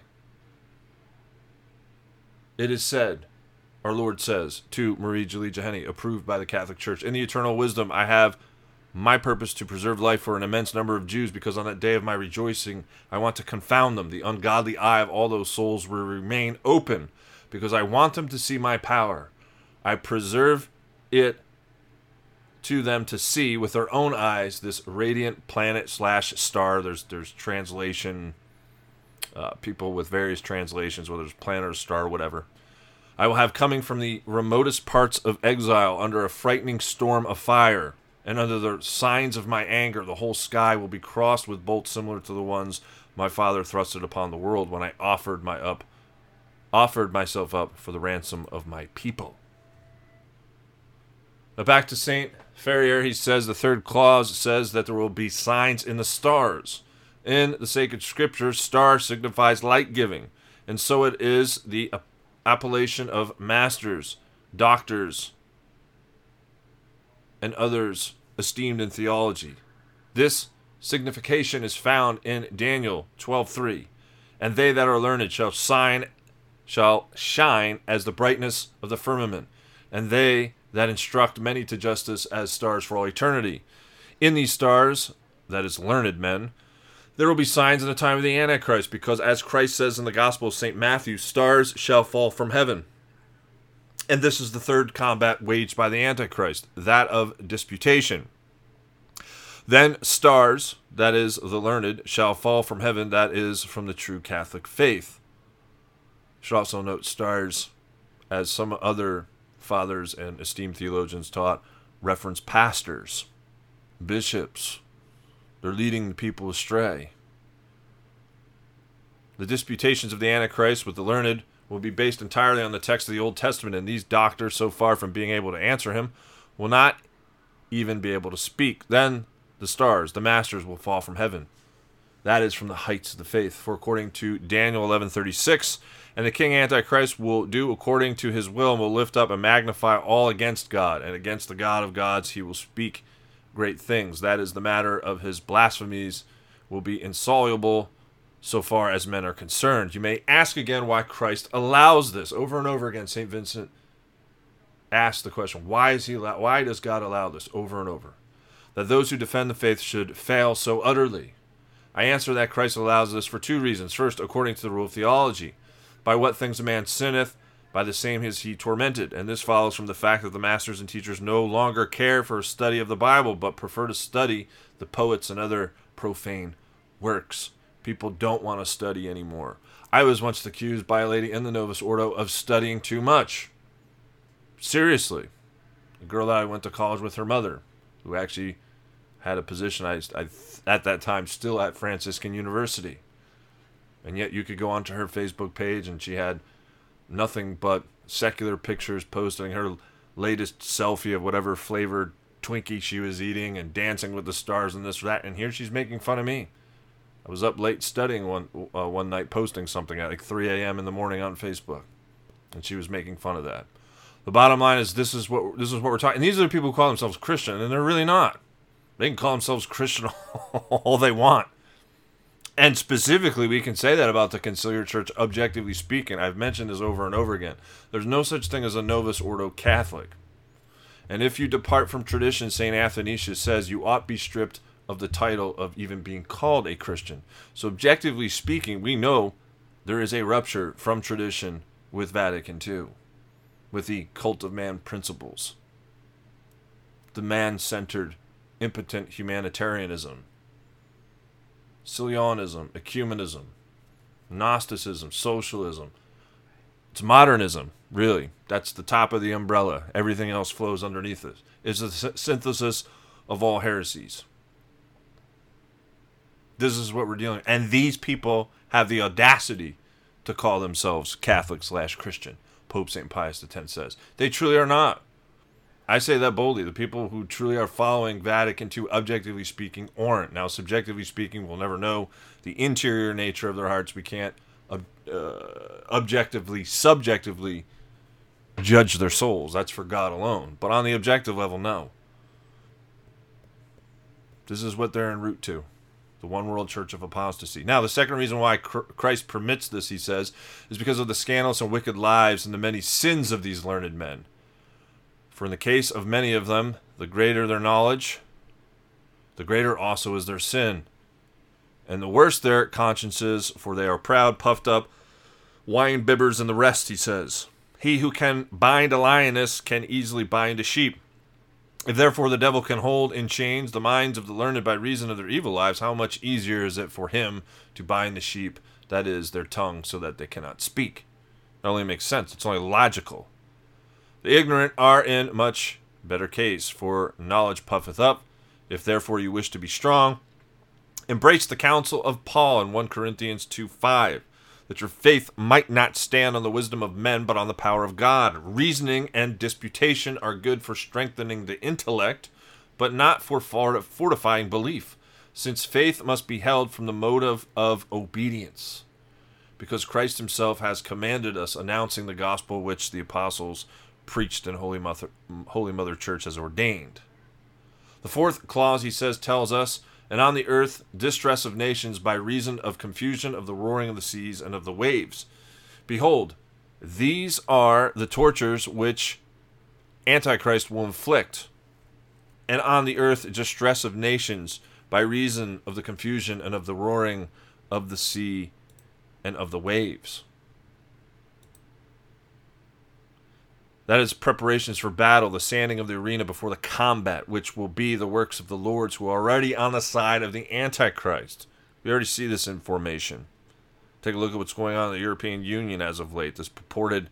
Speaker 1: It is said, our Lord says to Marie Julie Jeheni, approved by the Catholic Church, in the eternal wisdom I have my purpose to preserve life for an immense number of Jews, because on that day of my rejoicing I want to confound them. The ungodly eye of all those souls will remain open, because I want them to see my power. I preserve it to them to see with their own eyes this radiant planet slash star. There's there's translation, uh, people with various translations, whether it's planet or star, whatever. I will have coming from the remotest parts of exile under a frightening storm of fire, and under the signs of my anger the whole sky will be crossed with bolts similar to the ones my father thrusted upon the world when I offered my up, offered myself up for the ransom of my people. Now back to Saint Ferrier, he says the third clause says that there will be signs in the stars. In the sacred scriptures, star signifies light giving, and so it is the appellation of masters, doctors, and others esteemed in theology. This signification is found in Daniel twelve three. And they that are learned shall shine, shall shine as the brightness of the firmament, and they that instruct many to justice as stars for all eternity. In these stars, that is learned men, there will be signs in the time of the Antichrist, because as Christ says in the Gospel of Saint Matthew, stars shall fall from heaven. And this is the third combat waged by the Antichrist, that of disputation. Then stars, that is the learned, shall fall from heaven, that is from the true Catholic faith. Should also note stars, as some other fathers and esteemed theologians taught, reference pastors, bishops. They're leading the people astray. The disputations of the Antichrist with the learned will be based entirely on the text of the Old Testament, and these doctors, so far from being able to answer him, will not even be able to speak. Then the stars, the masters, will fall from heaven. That is from the heights of the faith. For according to Daniel eleven thirty-six, and the king Antichrist will do according to his will, and will lift up and magnify all against God, and against the God of gods he will speak great things. That is, the matter of his blasphemies will be insoluble so far as men are concerned. You may ask again why Christ allows this. Over and over again, Saint Vincent asks the question, why is he allow- why does God allow this over and over? That those who defend the faith should fail so utterly. I answer that Christ allows this for two reasons. First, according to the rule of theology, by what things a man sinneth, by the same is he tormented. And this follows from the fact that the masters and teachers no longer care for a study of the Bible, but prefer to study the poets and other profane works. People don't want to study anymore. I was once accused by a lady in the Novus Ordo of studying too much. Seriously. A girl that I went to college with, her mother, who actually had a position I, I at that time still at Franciscan University. And yet you could go onto her Facebook page and she had nothing but secular pictures posting her latest selfie of whatever flavored Twinkie she was eating and dancing with the stars and this or that. And here she's making fun of me. I was up late studying one uh, one night, posting something at like three a.m. in the morning on Facebook. And she was making fun of that. The bottom line is this is what this is what we're talking. And these are the people who call themselves Christian, and they're really not. They can call themselves Christian all they want. And specifically, we can say that about the Conciliar Church, objectively speaking. I've mentioned this over and over again. There's no such thing as a Novus Ordo Catholic. And if you depart from tradition, Saint Athanasius says you ought be stripped of the title of even being called a Christian. So objectively speaking, we know there is a rupture from tradition with Vatican two, with the cult of man principles, the man-centered, impotent humanitarianism, Cilionism, ecumenism, Gnosticism, socialism. It's modernism, really. That's the top of the umbrella. Everything else flows underneath it. It's a synthesis of all heresies. This is what we're dealing with. And these people have the audacity to call themselves Catholic slash Christian. Pope Saint Pius X says. They truly are not. I say that boldly. The people who truly are following Vatican two, objectively speaking, aren't. Now, subjectively speaking, we'll never know the interior nature of their hearts. We can't uh, objectively, subjectively judge their souls. That's for God alone. But on the objective level, no. This is what they're en route to. The one world church of apostasy. Now, the second reason why Christ permits this, he says, is because of the scandalous and wicked lives and the many sins of these learned men. For in the case of many of them, the greater their knowledge, the greater also is their sin. And the worse their consciences, for they are proud, puffed up, wine bibbers, and the rest, he says. He who can bind a lioness can easily bind a sheep. If therefore the devil can hold in chains the minds of the learned by reason of their evil lives, how much easier is it for him to bind the sheep, that is, their tongue, so that they cannot speak? It only makes sense. It's only logical. The ignorant are in much better case, for knowledge puffeth up. If therefore you wish to be strong, embrace the counsel of Paul in First Corinthians two five. that your faith might not stand on the wisdom of men, but on the power of God. Reasoning and disputation are good for strengthening the intellect, but not for fortifying belief, since faith must be held from the motive of obedience, because Christ himself has commanded us, announcing the gospel which the apostles preached and Holy Mother, Holy Mother Church has ordained. The fourth clause, he says, tells us, and on the earth distress of nations by reason of confusion of the roaring of the seas and of the waves. Behold, these are the tortures which Antichrist will inflict, and on the earth distress of nations by reason of the confusion and of the roaring of the sea and of the waves. That is preparations for battle, the sanding of the arena before the combat, which will be the works of the lords who are already on the side of the Antichrist. We already see this in formation. Take a look at what's going on in the European Union as of late, this purported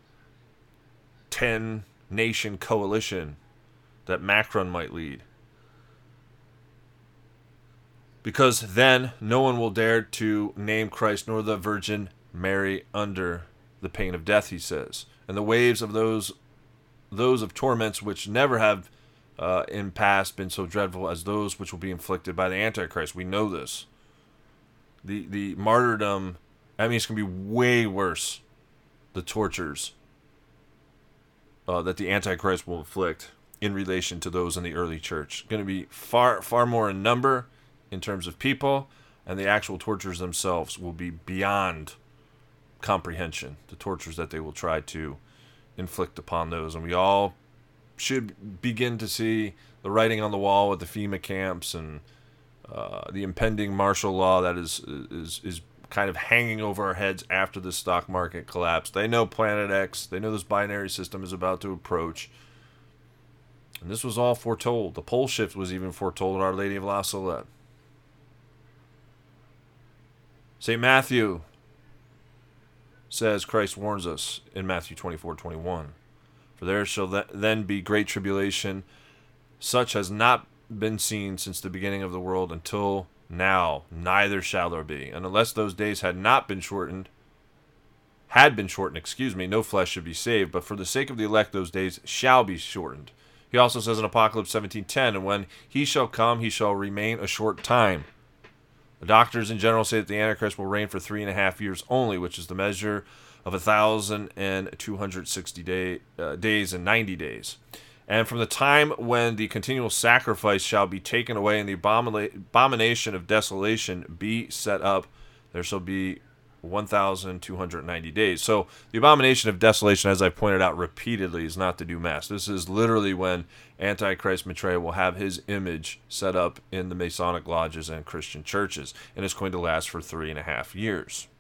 Speaker 1: ten-nation coalition that Macron might lead. Because then no one will dare to name Christ nor the Virgin Mary under the pain of death, he says. And the waves of those those of torments which never have uh, in past been so dreadful as those which will be inflicted by the Antichrist. We know this. The the martyrdom, I mean, it's going to be way worse, the tortures uh, that the Antichrist will inflict in relation to those in the early church. Going to be far, far more in number in terms of people, and the actual tortures themselves will be beyond comprehension, the tortures that they will try to inflict upon those. And we all should begin to see the writing on the wall with the FEMA camps and uh, the impending martial law that is is is kind of hanging over our heads after the stock market collapse. They know Planet X, they know this binary system is about to approach, and this was all foretold. The pole shift was even foretold in Our Lady of La Salette. Saint Matthew says, Christ warns us in Matthew twenty-four twenty-one, for there shall then be great tribulation, such has not been seen since the beginning of the world until now, neither shall there be. And unless those days had not been shortened, had been shortened, excuse me, no flesh should be saved, but for the sake of the elect those days shall be shortened. He also says in Apocalypse seventeen ten, and when he shall come, he shall remain a short time. The doctors in general say that the Antichrist will reign for three and a half years only, which is the measure of a thousand and two hundred sixty day, uh, days and ninety days. And from the time when the continual sacrifice shall be taken away and the abomina- abomination of desolation be set up, there shall be one thousand two hundred ninety days. So the abomination of desolation, as I pointed out repeatedly, is not to do mass. This is literally when Antichrist Maitreya will have his image set up in the Masonic lodges and Christian churches, and it's going to last for three and a half years.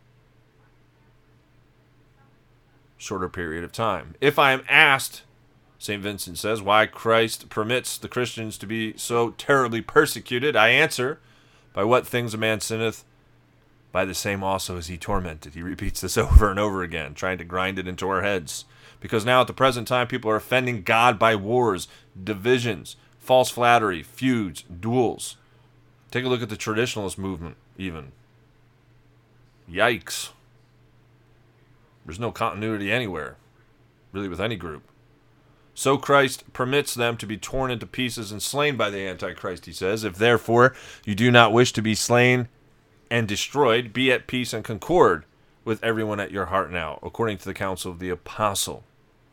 Speaker 1: Shorter period of time. If I am asked, Saint Vincent says, why Christ permits the Christians to be so terribly persecuted, I answer, by what things a man sinneth, by the same also is he tormented. He repeats this over and over again, trying to grind it into our heads. Because now at the present time, people are offending God by wars, divisions, false flattery, feuds, duels. Take a look at the traditionalist movement, even. Yikes. There's no continuity anywhere, really, with any group. So Christ permits them to be torn into pieces and slain by the Antichrist, he says. If therefore you do not wish to be slain and destroyed, be at peace and concord with everyone at your heart now, according to the counsel of the apostle.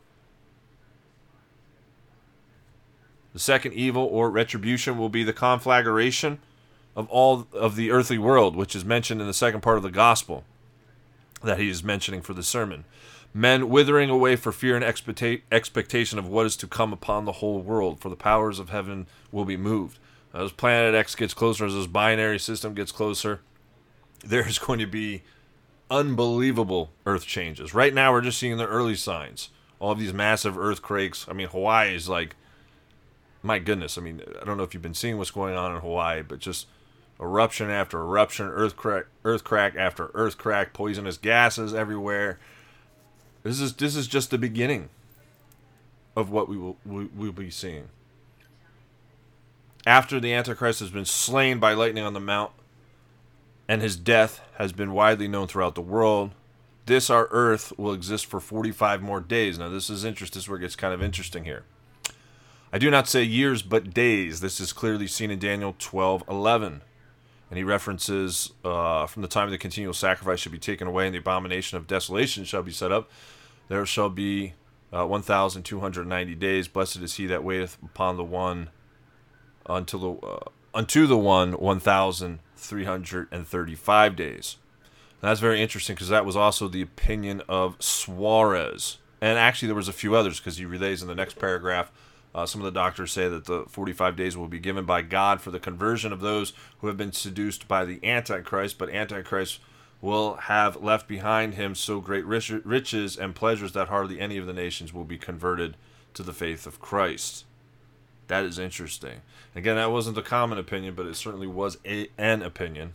Speaker 1: The second evil or retribution will be the conflagration of all of the earthly world, which is mentioned in the second part of the gospel that he is mentioning for the sermon. Men withering away for fear and expecta- expectation of what is to come upon the whole world, for the powers of heaven will be moved. As Planet X gets closer, as this binary system gets closer, there's going to be unbelievable earth changes. Right now, we're just seeing the early signs. All of these massive earthquakes. I mean, Hawaii is like, my goodness. I mean, I don't know if you've been seeing what's going on in Hawaii, but just eruption after eruption, earthquake, earthquake after earthquake, poisonous gases everywhere. This is this is just the beginning of what we will we will be seeing. After the Antichrist has been slain by lightning on the mount, and his death has been widely known throughout the world. This, our earth, will exist for forty-five more days. Now, this is interesting. This is where it gets kind of interesting here. I do not say years, but days. This is clearly seen in Daniel twelve eleven. And he references, uh, from the time of the continual sacrifice should be taken away and the abomination of desolation shall be set up, there shall be uh, one thousand two hundred ninety days. Blessed is he that waiteth upon the one, until the, uh, unto the one, one thousand three hundred thirty-five days. And that's very interesting because that was also the opinion of Suarez. And actually there was a few others because he relays in the next paragraph. Uh, some of the doctors say that the forty-five days will be given by God for the conversion of those who have been seduced by the Antichrist, but Antichrist will have left behind him so great riches and pleasures that hardly any of the nations will be converted to the faith of Christ. That is interesting. Again, that wasn't a common opinion, but it certainly was a, an opinion.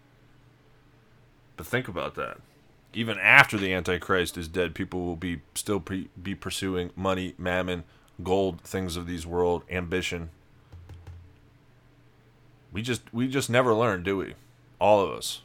Speaker 1: But think about that. Even after the Antichrist is dead, people will be still pre- be pursuing money, mammon, gold, things of these world, ambition. We just we just never learn, do we? All of us.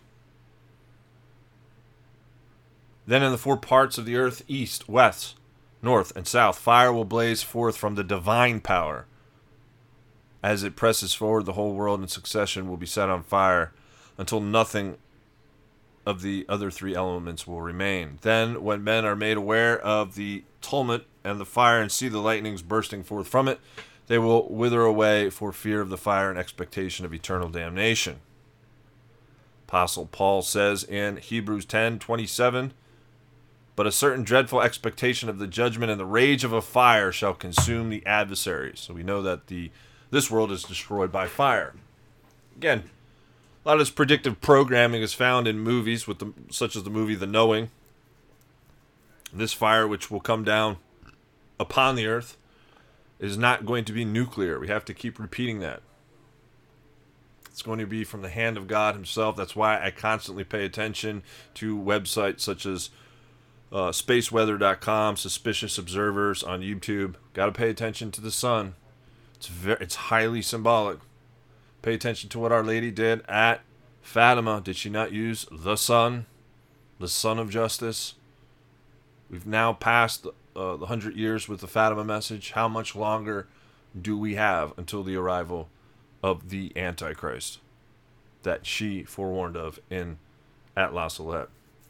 Speaker 1: Then in the four parts of the earth, east, west, north, and south, fire will blaze forth from the divine power. As it presses forward, the whole world in succession will be set on fire until nothing of the other three elements will remain. Then, when men are made aware of the tumult and the fire and see the lightnings bursting forth from it, they will wither away for fear of the fire and expectation of eternal damnation. Apostle Paul says in Hebrews ten twenty-seven, but a certain dreadful expectation of the judgment and the rage of a fire shall consume the adversaries. So we know that the this world is destroyed by fire. Again, a lot of this predictive programming is found in movies, with the, such as the movie The Knowing. This fire, which will come down upon the earth, is not going to be nuclear. We have to keep repeating that. It's going to be from the hand of God himself. That's why I constantly pay attention to websites such as uh, space weather dot com, Suspicious Observers on YouTube. Got to pay attention to the sun. It's very, it's highly symbolic. Pay attention to what Our Lady did at Fatima. Did she not use the sun, the sun of justice? We've now passed uh, the hundred years with the Fatima message. How much longer do we have until the arrival of the Antichrist that she forewarned of in at La Salette?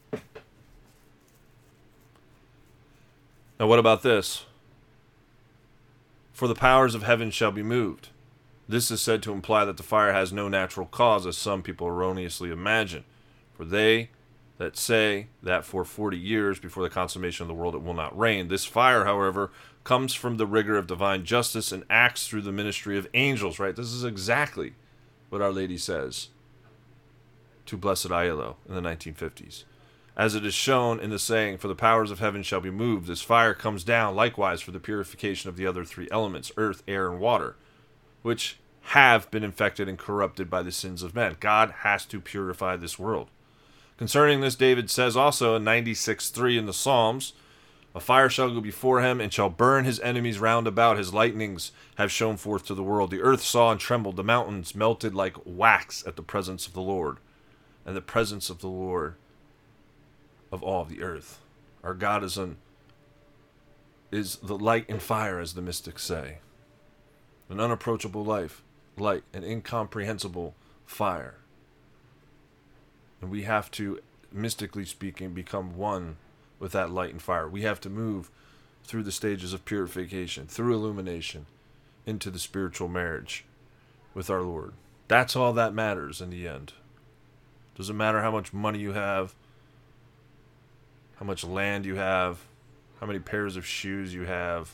Speaker 1: Now, what about this? For the powers of heaven shall be moved. This is said to imply that the fire has no natural cause, as some people erroneously imagine. For they that say that for forty years before the consummation of the world it will not rain. This fire, however, comes from the rigor of divine justice and acts through the ministry of angels, right? This is exactly what Our Lady says to Blessed Aiello in the nineteen fifties. As it is shown in the saying, for the powers of heaven shall be moved, this fire comes down likewise for the purification of the other three elements, earth, air, and water, which have been infected and corrupted by the sins of men. God has to purify this world. Concerning this, David says also in ninety-six three in the Psalms, a fire shall go before him and shall burn his enemies round about. His lightnings have shone forth to the world. The earth saw and trembled. The mountains melted like wax at the presence of the Lord, and the presence of the Lord of all the earth. Our God is an is the light and fire, as the mystics say. An unapproachable life, light, an incomprehensible fire. And we have to, mystically speaking, become one with that light and fire. We have to move through the stages of purification, through illumination, into the spiritual marriage with our Lord. That's all that matters in the end. Doesn't matter how much money you have, how much land you have, how many pairs of shoes you have,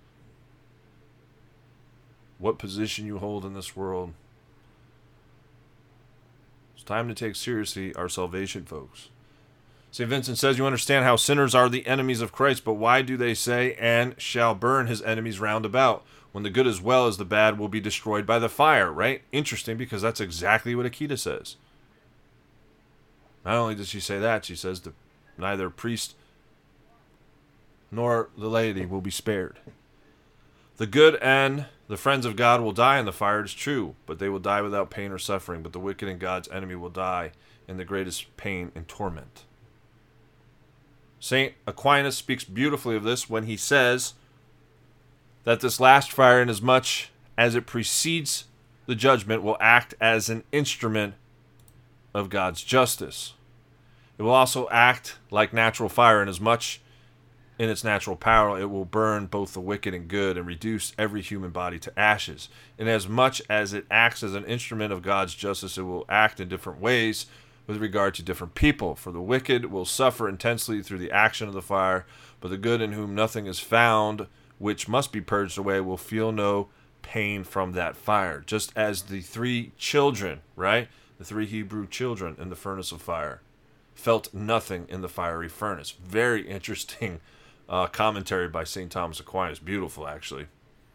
Speaker 1: what position you hold in this world. It's time to take seriously our salvation, folks. Saint Vincent says, you understand how sinners are the enemies of Christ, but why do they say, and shall burn his enemies round about, when the good as well as the bad will be destroyed by the fire, right? Interesting, because that's exactly what Akita says. Not only does she say that, she says that neither priest nor the laity will be spared. The good and the friends of God will die in the fire, it is true, but they will die without pain or suffering. But the wicked and God's enemy will die in the greatest pain and torment. Saint Aquinas speaks beautifully of this when he says that this last fire, inasmuch as it precedes the judgment, will act as an instrument of God's justice. It will also act like natural fire, inasmuch in its natural power, it will burn both the wicked and good and reduce every human body to ashes. Inasmuch as it acts as an instrument of God's justice, it will act in different ways with regard to different people. For the wicked will suffer intensely through the action of the fire, but the good in whom nothing is found which must be purged away will feel no pain from that fire. Just as the three children, right? The three Hebrew children in the furnace of fire felt nothing in the fiery furnace. Very interesting Uh, commentary by Saint Thomas Aquinas. Beautiful, actually.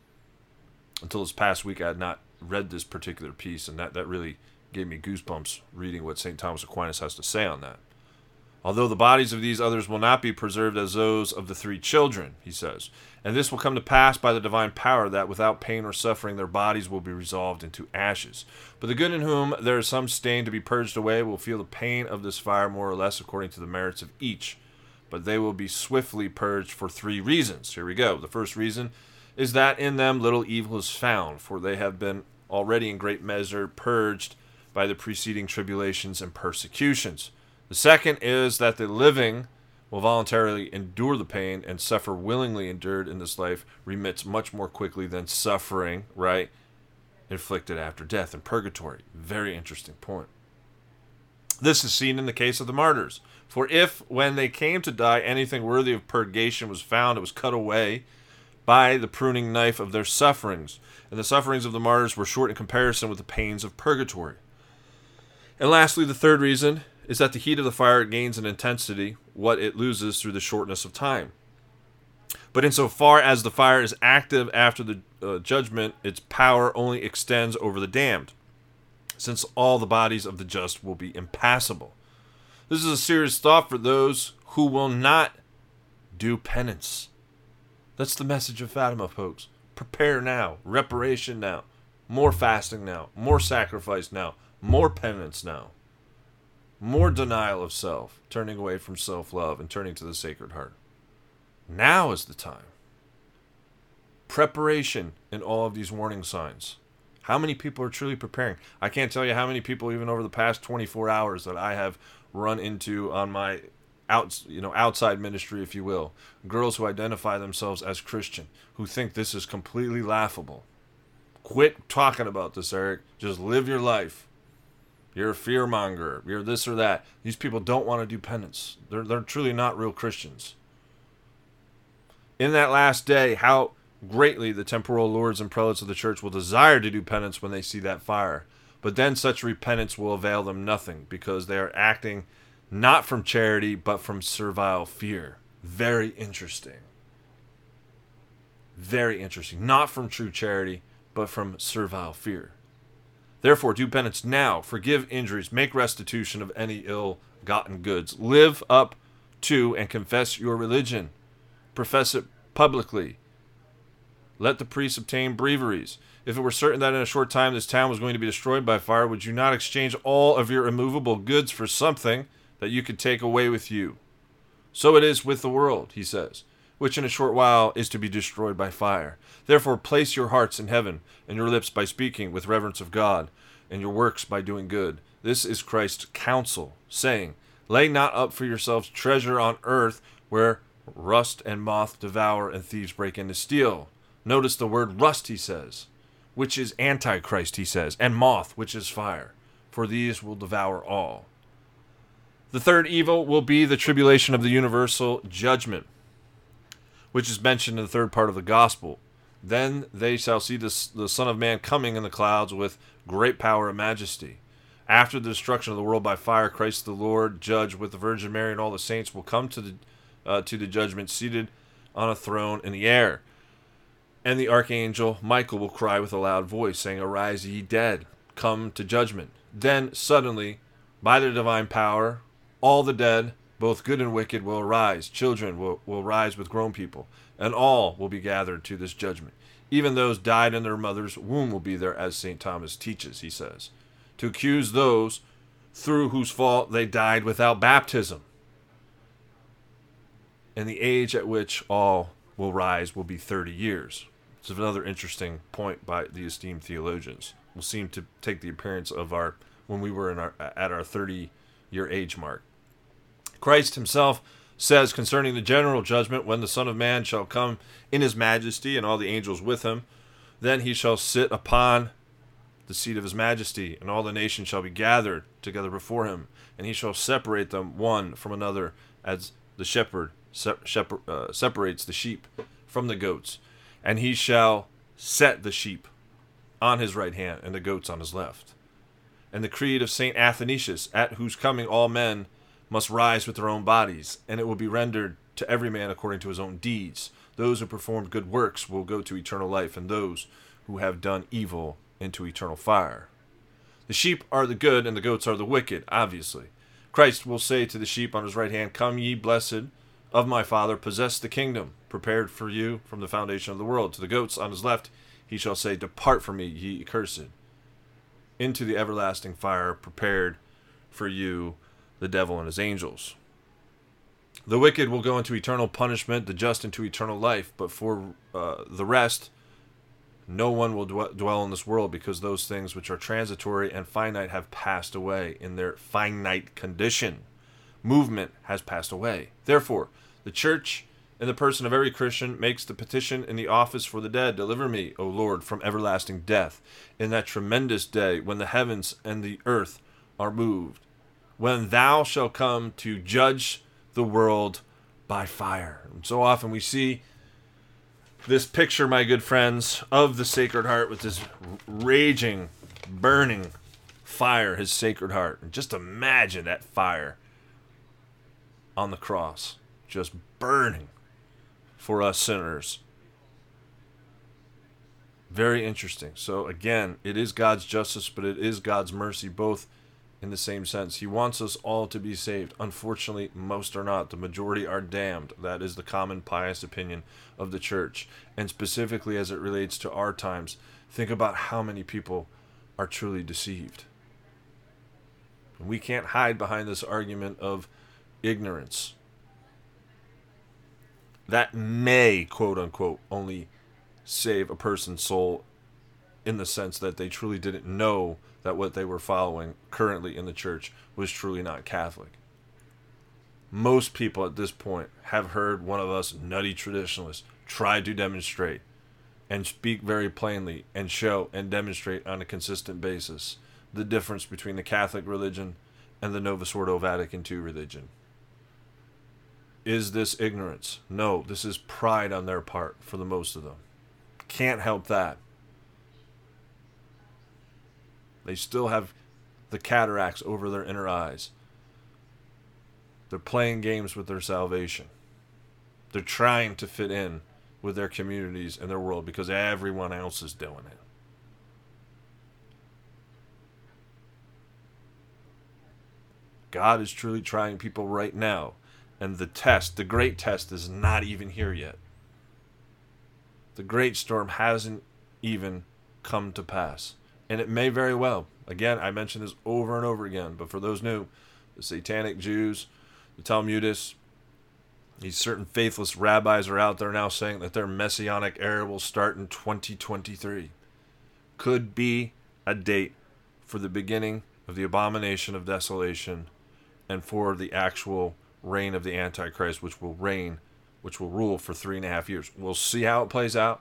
Speaker 1: Until this past week, I had not read this particular piece, and that, that really gave me goosebumps reading what Saint Thomas Aquinas has to say on that. Although the bodies of these others will not be preserved as those of the three children, he says, and this will come to pass by the divine power, that without pain or suffering their bodies will be resolved into ashes. But the good in whom there is some stain to be purged away will feel the pain of this fire more or less according to the merits of each. But they will be swiftly purged for three reasons. Here we go. The first reason is that in them little evil is found, for they have been already in great measure purged by the preceding tribulations and persecutions. The second is that the living will voluntarily endure the pain, and suffer willingly endured in this life remits much more quickly than suffering, right, inflicted after death in purgatory. Very interesting point. This is seen in the case of the martyrs. For if, when they came to die, anything worthy of purgation was found, it was cut away by the pruning knife of their sufferings. And the sufferings of the martyrs were short in comparison with the pains of purgatory. And lastly, the third reason is that the heat of the fire gains in intensity what it loses through the shortness of time. But insofar as the fire is active after the uh, judgment, its power only extends over the damned, since all the bodies of the just will be impassible. This is a serious thought for those who will not do penance. That's the message of Fatima, folks. Prepare now. Reparation now. More fasting now. More sacrifice now. More penance now. More denial of self. Turning away from self-love and turning to the Sacred Heart. Now is the time. Preparation in all of these warning signs. How many people are truly preparing? I can't tell you how many people, even over the past twenty-four hours, that I have run into on my out, you know, outside ministry, if you will. Girls who identify themselves as Christian, who think this is completely laughable. Quit talking about this, Eric. Just live your life. You're a fearmonger. You're this or that. These people don't want to do penance. They're, they're truly not real Christians. In that last day, how greatly the temporal lords and prelates of the church will desire to do penance when they see that fire. But then such repentance will avail them nothing, because they are acting not from charity, but from servile fear. Very interesting. Very interesting. Not from true charity, but from servile fear. Therefore, do penance now. Forgive injuries. Make restitution of any ill-gotten goods. Live up to and confess your religion. Profess it publicly. Let the priests obtain breviaries. If it were certain that in a short time this town was going to be destroyed by fire, would you not exchange all of your immovable goods for something that you could take away with you? So it is with the world, he says, which in a short while is to be destroyed by fire. Therefore place your hearts in heaven, and your lips by speaking with reverence of God, and your works by doing good. This is Christ's counsel, saying, lay not up for yourselves treasure on earth, where rust and moth devour and thieves break in to steal. Notice the word rust, he says, which is Antichrist, he says, and moth, which is fire, for these will devour all. The third evil will be the tribulation of the universal judgment, which is mentioned in the third part of the gospel. Then they shall see the, the Son of Man coming in the clouds with great power and majesty. After the destruction of the world by fire, Christ the Lord, judge with the Virgin Mary and all the saints, will come to the uh, to the judgment seated on a throne in the air. And the archangel Michael will cry with a loud voice, saying, arise, ye dead, come to judgment. Then suddenly, by the divine power, all the dead, both good and wicked, will arise. Children will, will rise with grown people, and all will be gathered to this judgment. Even those died in their mother's womb will be there, as Saint Thomas teaches, he says, to accuse those through whose fault they died without baptism. And the age at which all will rise will be thirty years. It's another interesting point by the esteemed theologians. Will seem to take the appearance of our when we were in our at our thirty-year age mark. Christ himself says concerning the general judgment, when the Son of Man shall come in his majesty and all the angels with him, then he shall sit upon the seat of his majesty, and all the nations shall be gathered together before him, and he shall separate them one from another, as the shepherd se- shepherd, uh, separates the sheep from the goats. And he shall set the sheep on his right hand, and the goats on his left. And the creed of Saint Athanasius, at whose coming all men must rise with their own bodies, and it will be rendered to every man according to his own deeds. Those who performed good works will go to eternal life, and those who have done evil into eternal fire. The sheep are the good, and the goats are the wicked, obviously. Christ will say to the sheep on his right hand, "Come ye blessed of my Father, possess the kingdom prepared for you from the foundation of the world." To the goats on his left he shall say, "Depart from me, ye accursed, into the everlasting fire prepared for you, the devil and his angels." The wicked will go into eternal punishment, the just into eternal life, but for uh, the rest, no one will dw- dwell in this world, because those things which are transitory and finite have passed away in their finite condition. Movement has passed away. Therefore, the church, in the person of every Christian, makes the petition in the office for the dead, "Deliver me, O Lord, from everlasting death, in that tremendous day when the heavens and the earth are moved, when thou shalt come to judge the world by fire." And so often we see this picture, my good friends, of the Sacred Heart with this raging, burning fire, his Sacred Heart. And just imagine that fire on the cross, just burning for us sinners. Very interesting. So again, it is God's justice, but it is God's mercy, both in the same sense. He wants us all to be saved. Unfortunately, most are not. The majority are damned. That is the common pious opinion of the church. And specifically as it relates to our times, think about how many people are truly deceived. And we can't hide behind this argument of ignorance. That may, quote unquote, only save a person's soul, in the sense that they truly didn't know that what they were following currently in the church was truly not Catholic. Most people at this point have heard one of us nutty traditionalists try to demonstrate and speak very plainly and show and demonstrate on a consistent basis the difference between the Catholic religion and the Novus Ordo Vatican two religion. Is this ignorance? No, this is pride on their part for the most of them. Can't help that. They still have the cataracts over their inner eyes. They're playing games with their salvation. They're trying to fit in with their communities and their world because everyone else is doing it. God is truly trying people right now. And the test, the great test, is not even here yet. The great storm hasn't even come to pass. And it may very well. Again, I mentioned this over and over again, but for those new, the Satanic Jews, the Talmudists, these certain faithless rabbis are out there now saying that their messianic era will start in twenty twenty-three. Could be a date for the beginning of the abomination of desolation and for the actual reign of the Antichrist, which will reign, which will rule for three and a half years. We'll see how it plays out.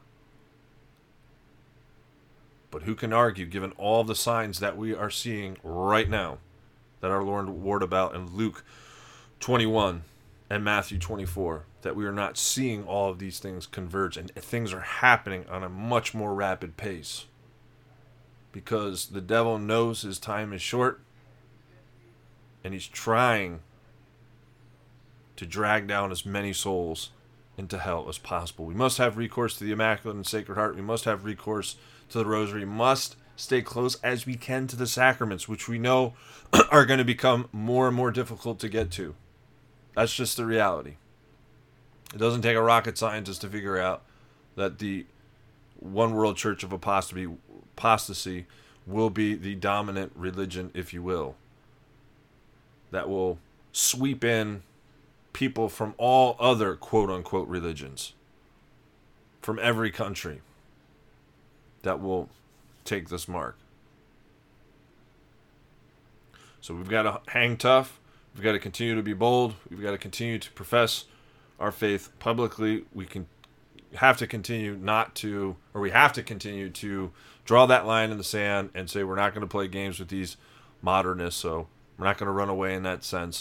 Speaker 1: But who can argue, given all the signs that we are seeing right now, that our Lord warned about in Luke twenty-one and Matthew twenty-four, that we are not seeing all of these things converge, and things are happening on a much more rapid pace. Because the devil knows his time is short, and he's trying to drag down as many souls into hell as possible. We must have recourse to the Immaculate and Sacred Heart. We must have recourse to the Rosary. We must stay close as we can to the sacraments, which we know are going to become more and more difficult to get to. That's just the reality. It doesn't take a rocket scientist to figure out that the one world church of apostasy, apostasy will be the dominant religion, if you will, that will sweep in people from all other quote-unquote religions, from every country, that will take this mark. So we've got to hang tough. We've got to continue to be bold. We've got to continue to profess our faith publicly. We can have to continue not to, or we have to continue to draw that line in the sand and say we're not going to play games with these modernists. So we're not going to run away in that sense.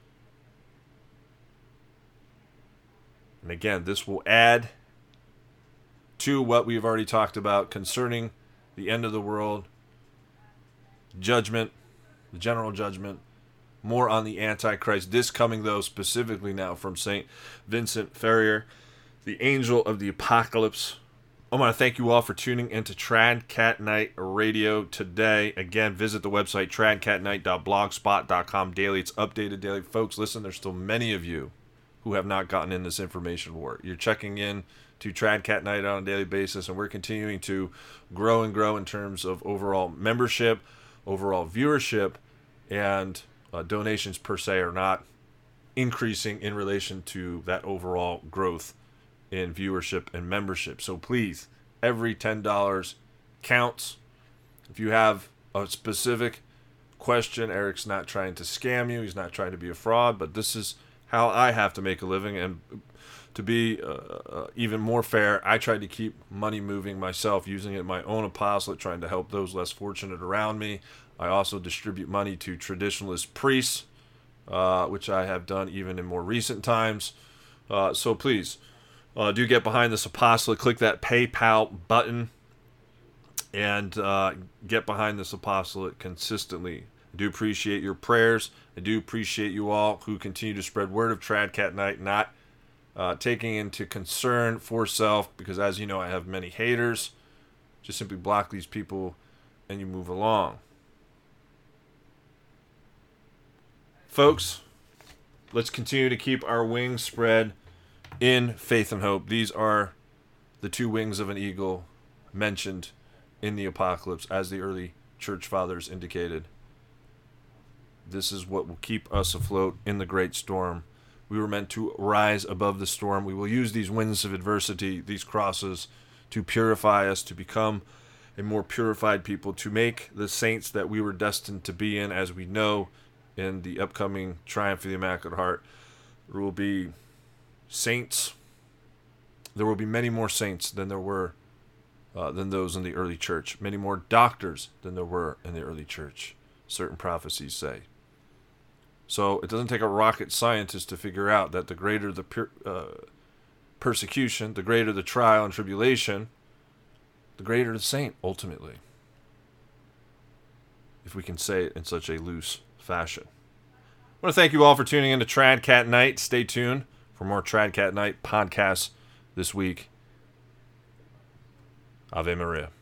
Speaker 1: And again, this will add to what we've already talked about concerning the end of the world, judgment, the general judgment, more on the Antichrist. This coming, though, specifically now from Saint Vincent Ferrier, the angel of the apocalypse. I want to thank you all for tuning into Trad Cat Night Radio today. Again, visit the website trad cat night dot blogspot dot com daily. It's updated daily. Folks, listen, there's still many of you who have not gotten in this information war. You're checking in to Trad Cat Night on a daily basis, and we're continuing to grow and grow in terms of overall membership, overall viewership, and uh, donations per se are not increasing in relation to that overall growth in viewership and membership. So please, every ten dollars counts. If you have a specific question, Eric's not trying to scam you. He's not trying to be a fraud, but this is how I have to make a living. And to be uh, uh, even more fair, I tried to keep money moving myself, using it in my own apostolate, trying to help those less fortunate around me. I also distribute money to traditionalist priests, uh, which I have done even in more recent times. Uh, so please, uh, do get behind this apostolate. Click that PayPal button and uh, get behind this apostolate consistently. I do appreciate your prayers. I do appreciate you all who continue to spread word of Trad Cat Night, not uh, taking into concern for self, because as you know, I have many haters. Just simply block these people and you move along. Folks, let's continue to keep our wings spread in faith and hope. These are the two wings of an eagle mentioned in the apocalypse, as the early church fathers indicated. This is what will keep us afloat in the great storm. We were meant to rise above the storm. We will use these winds of adversity, these crosses, to purify us, to become a more purified people, to make the saints that we were destined to be in, as we know in the upcoming Triumph of the Immaculate Heart. There will be saints. There will be many more saints than there were uh, than those in the early church. Many more doctors than there were in the early church, certain prophecies say. So it doesn't take a rocket scientist to figure out that the greater the per, uh, persecution, the greater the trial and tribulation, the greater the saint, ultimately. If we can say it in such a loose fashion. I want to thank you all for tuning in to Trad Cat Night. Stay tuned for more Trad Cat Night podcasts this week. Ave Maria.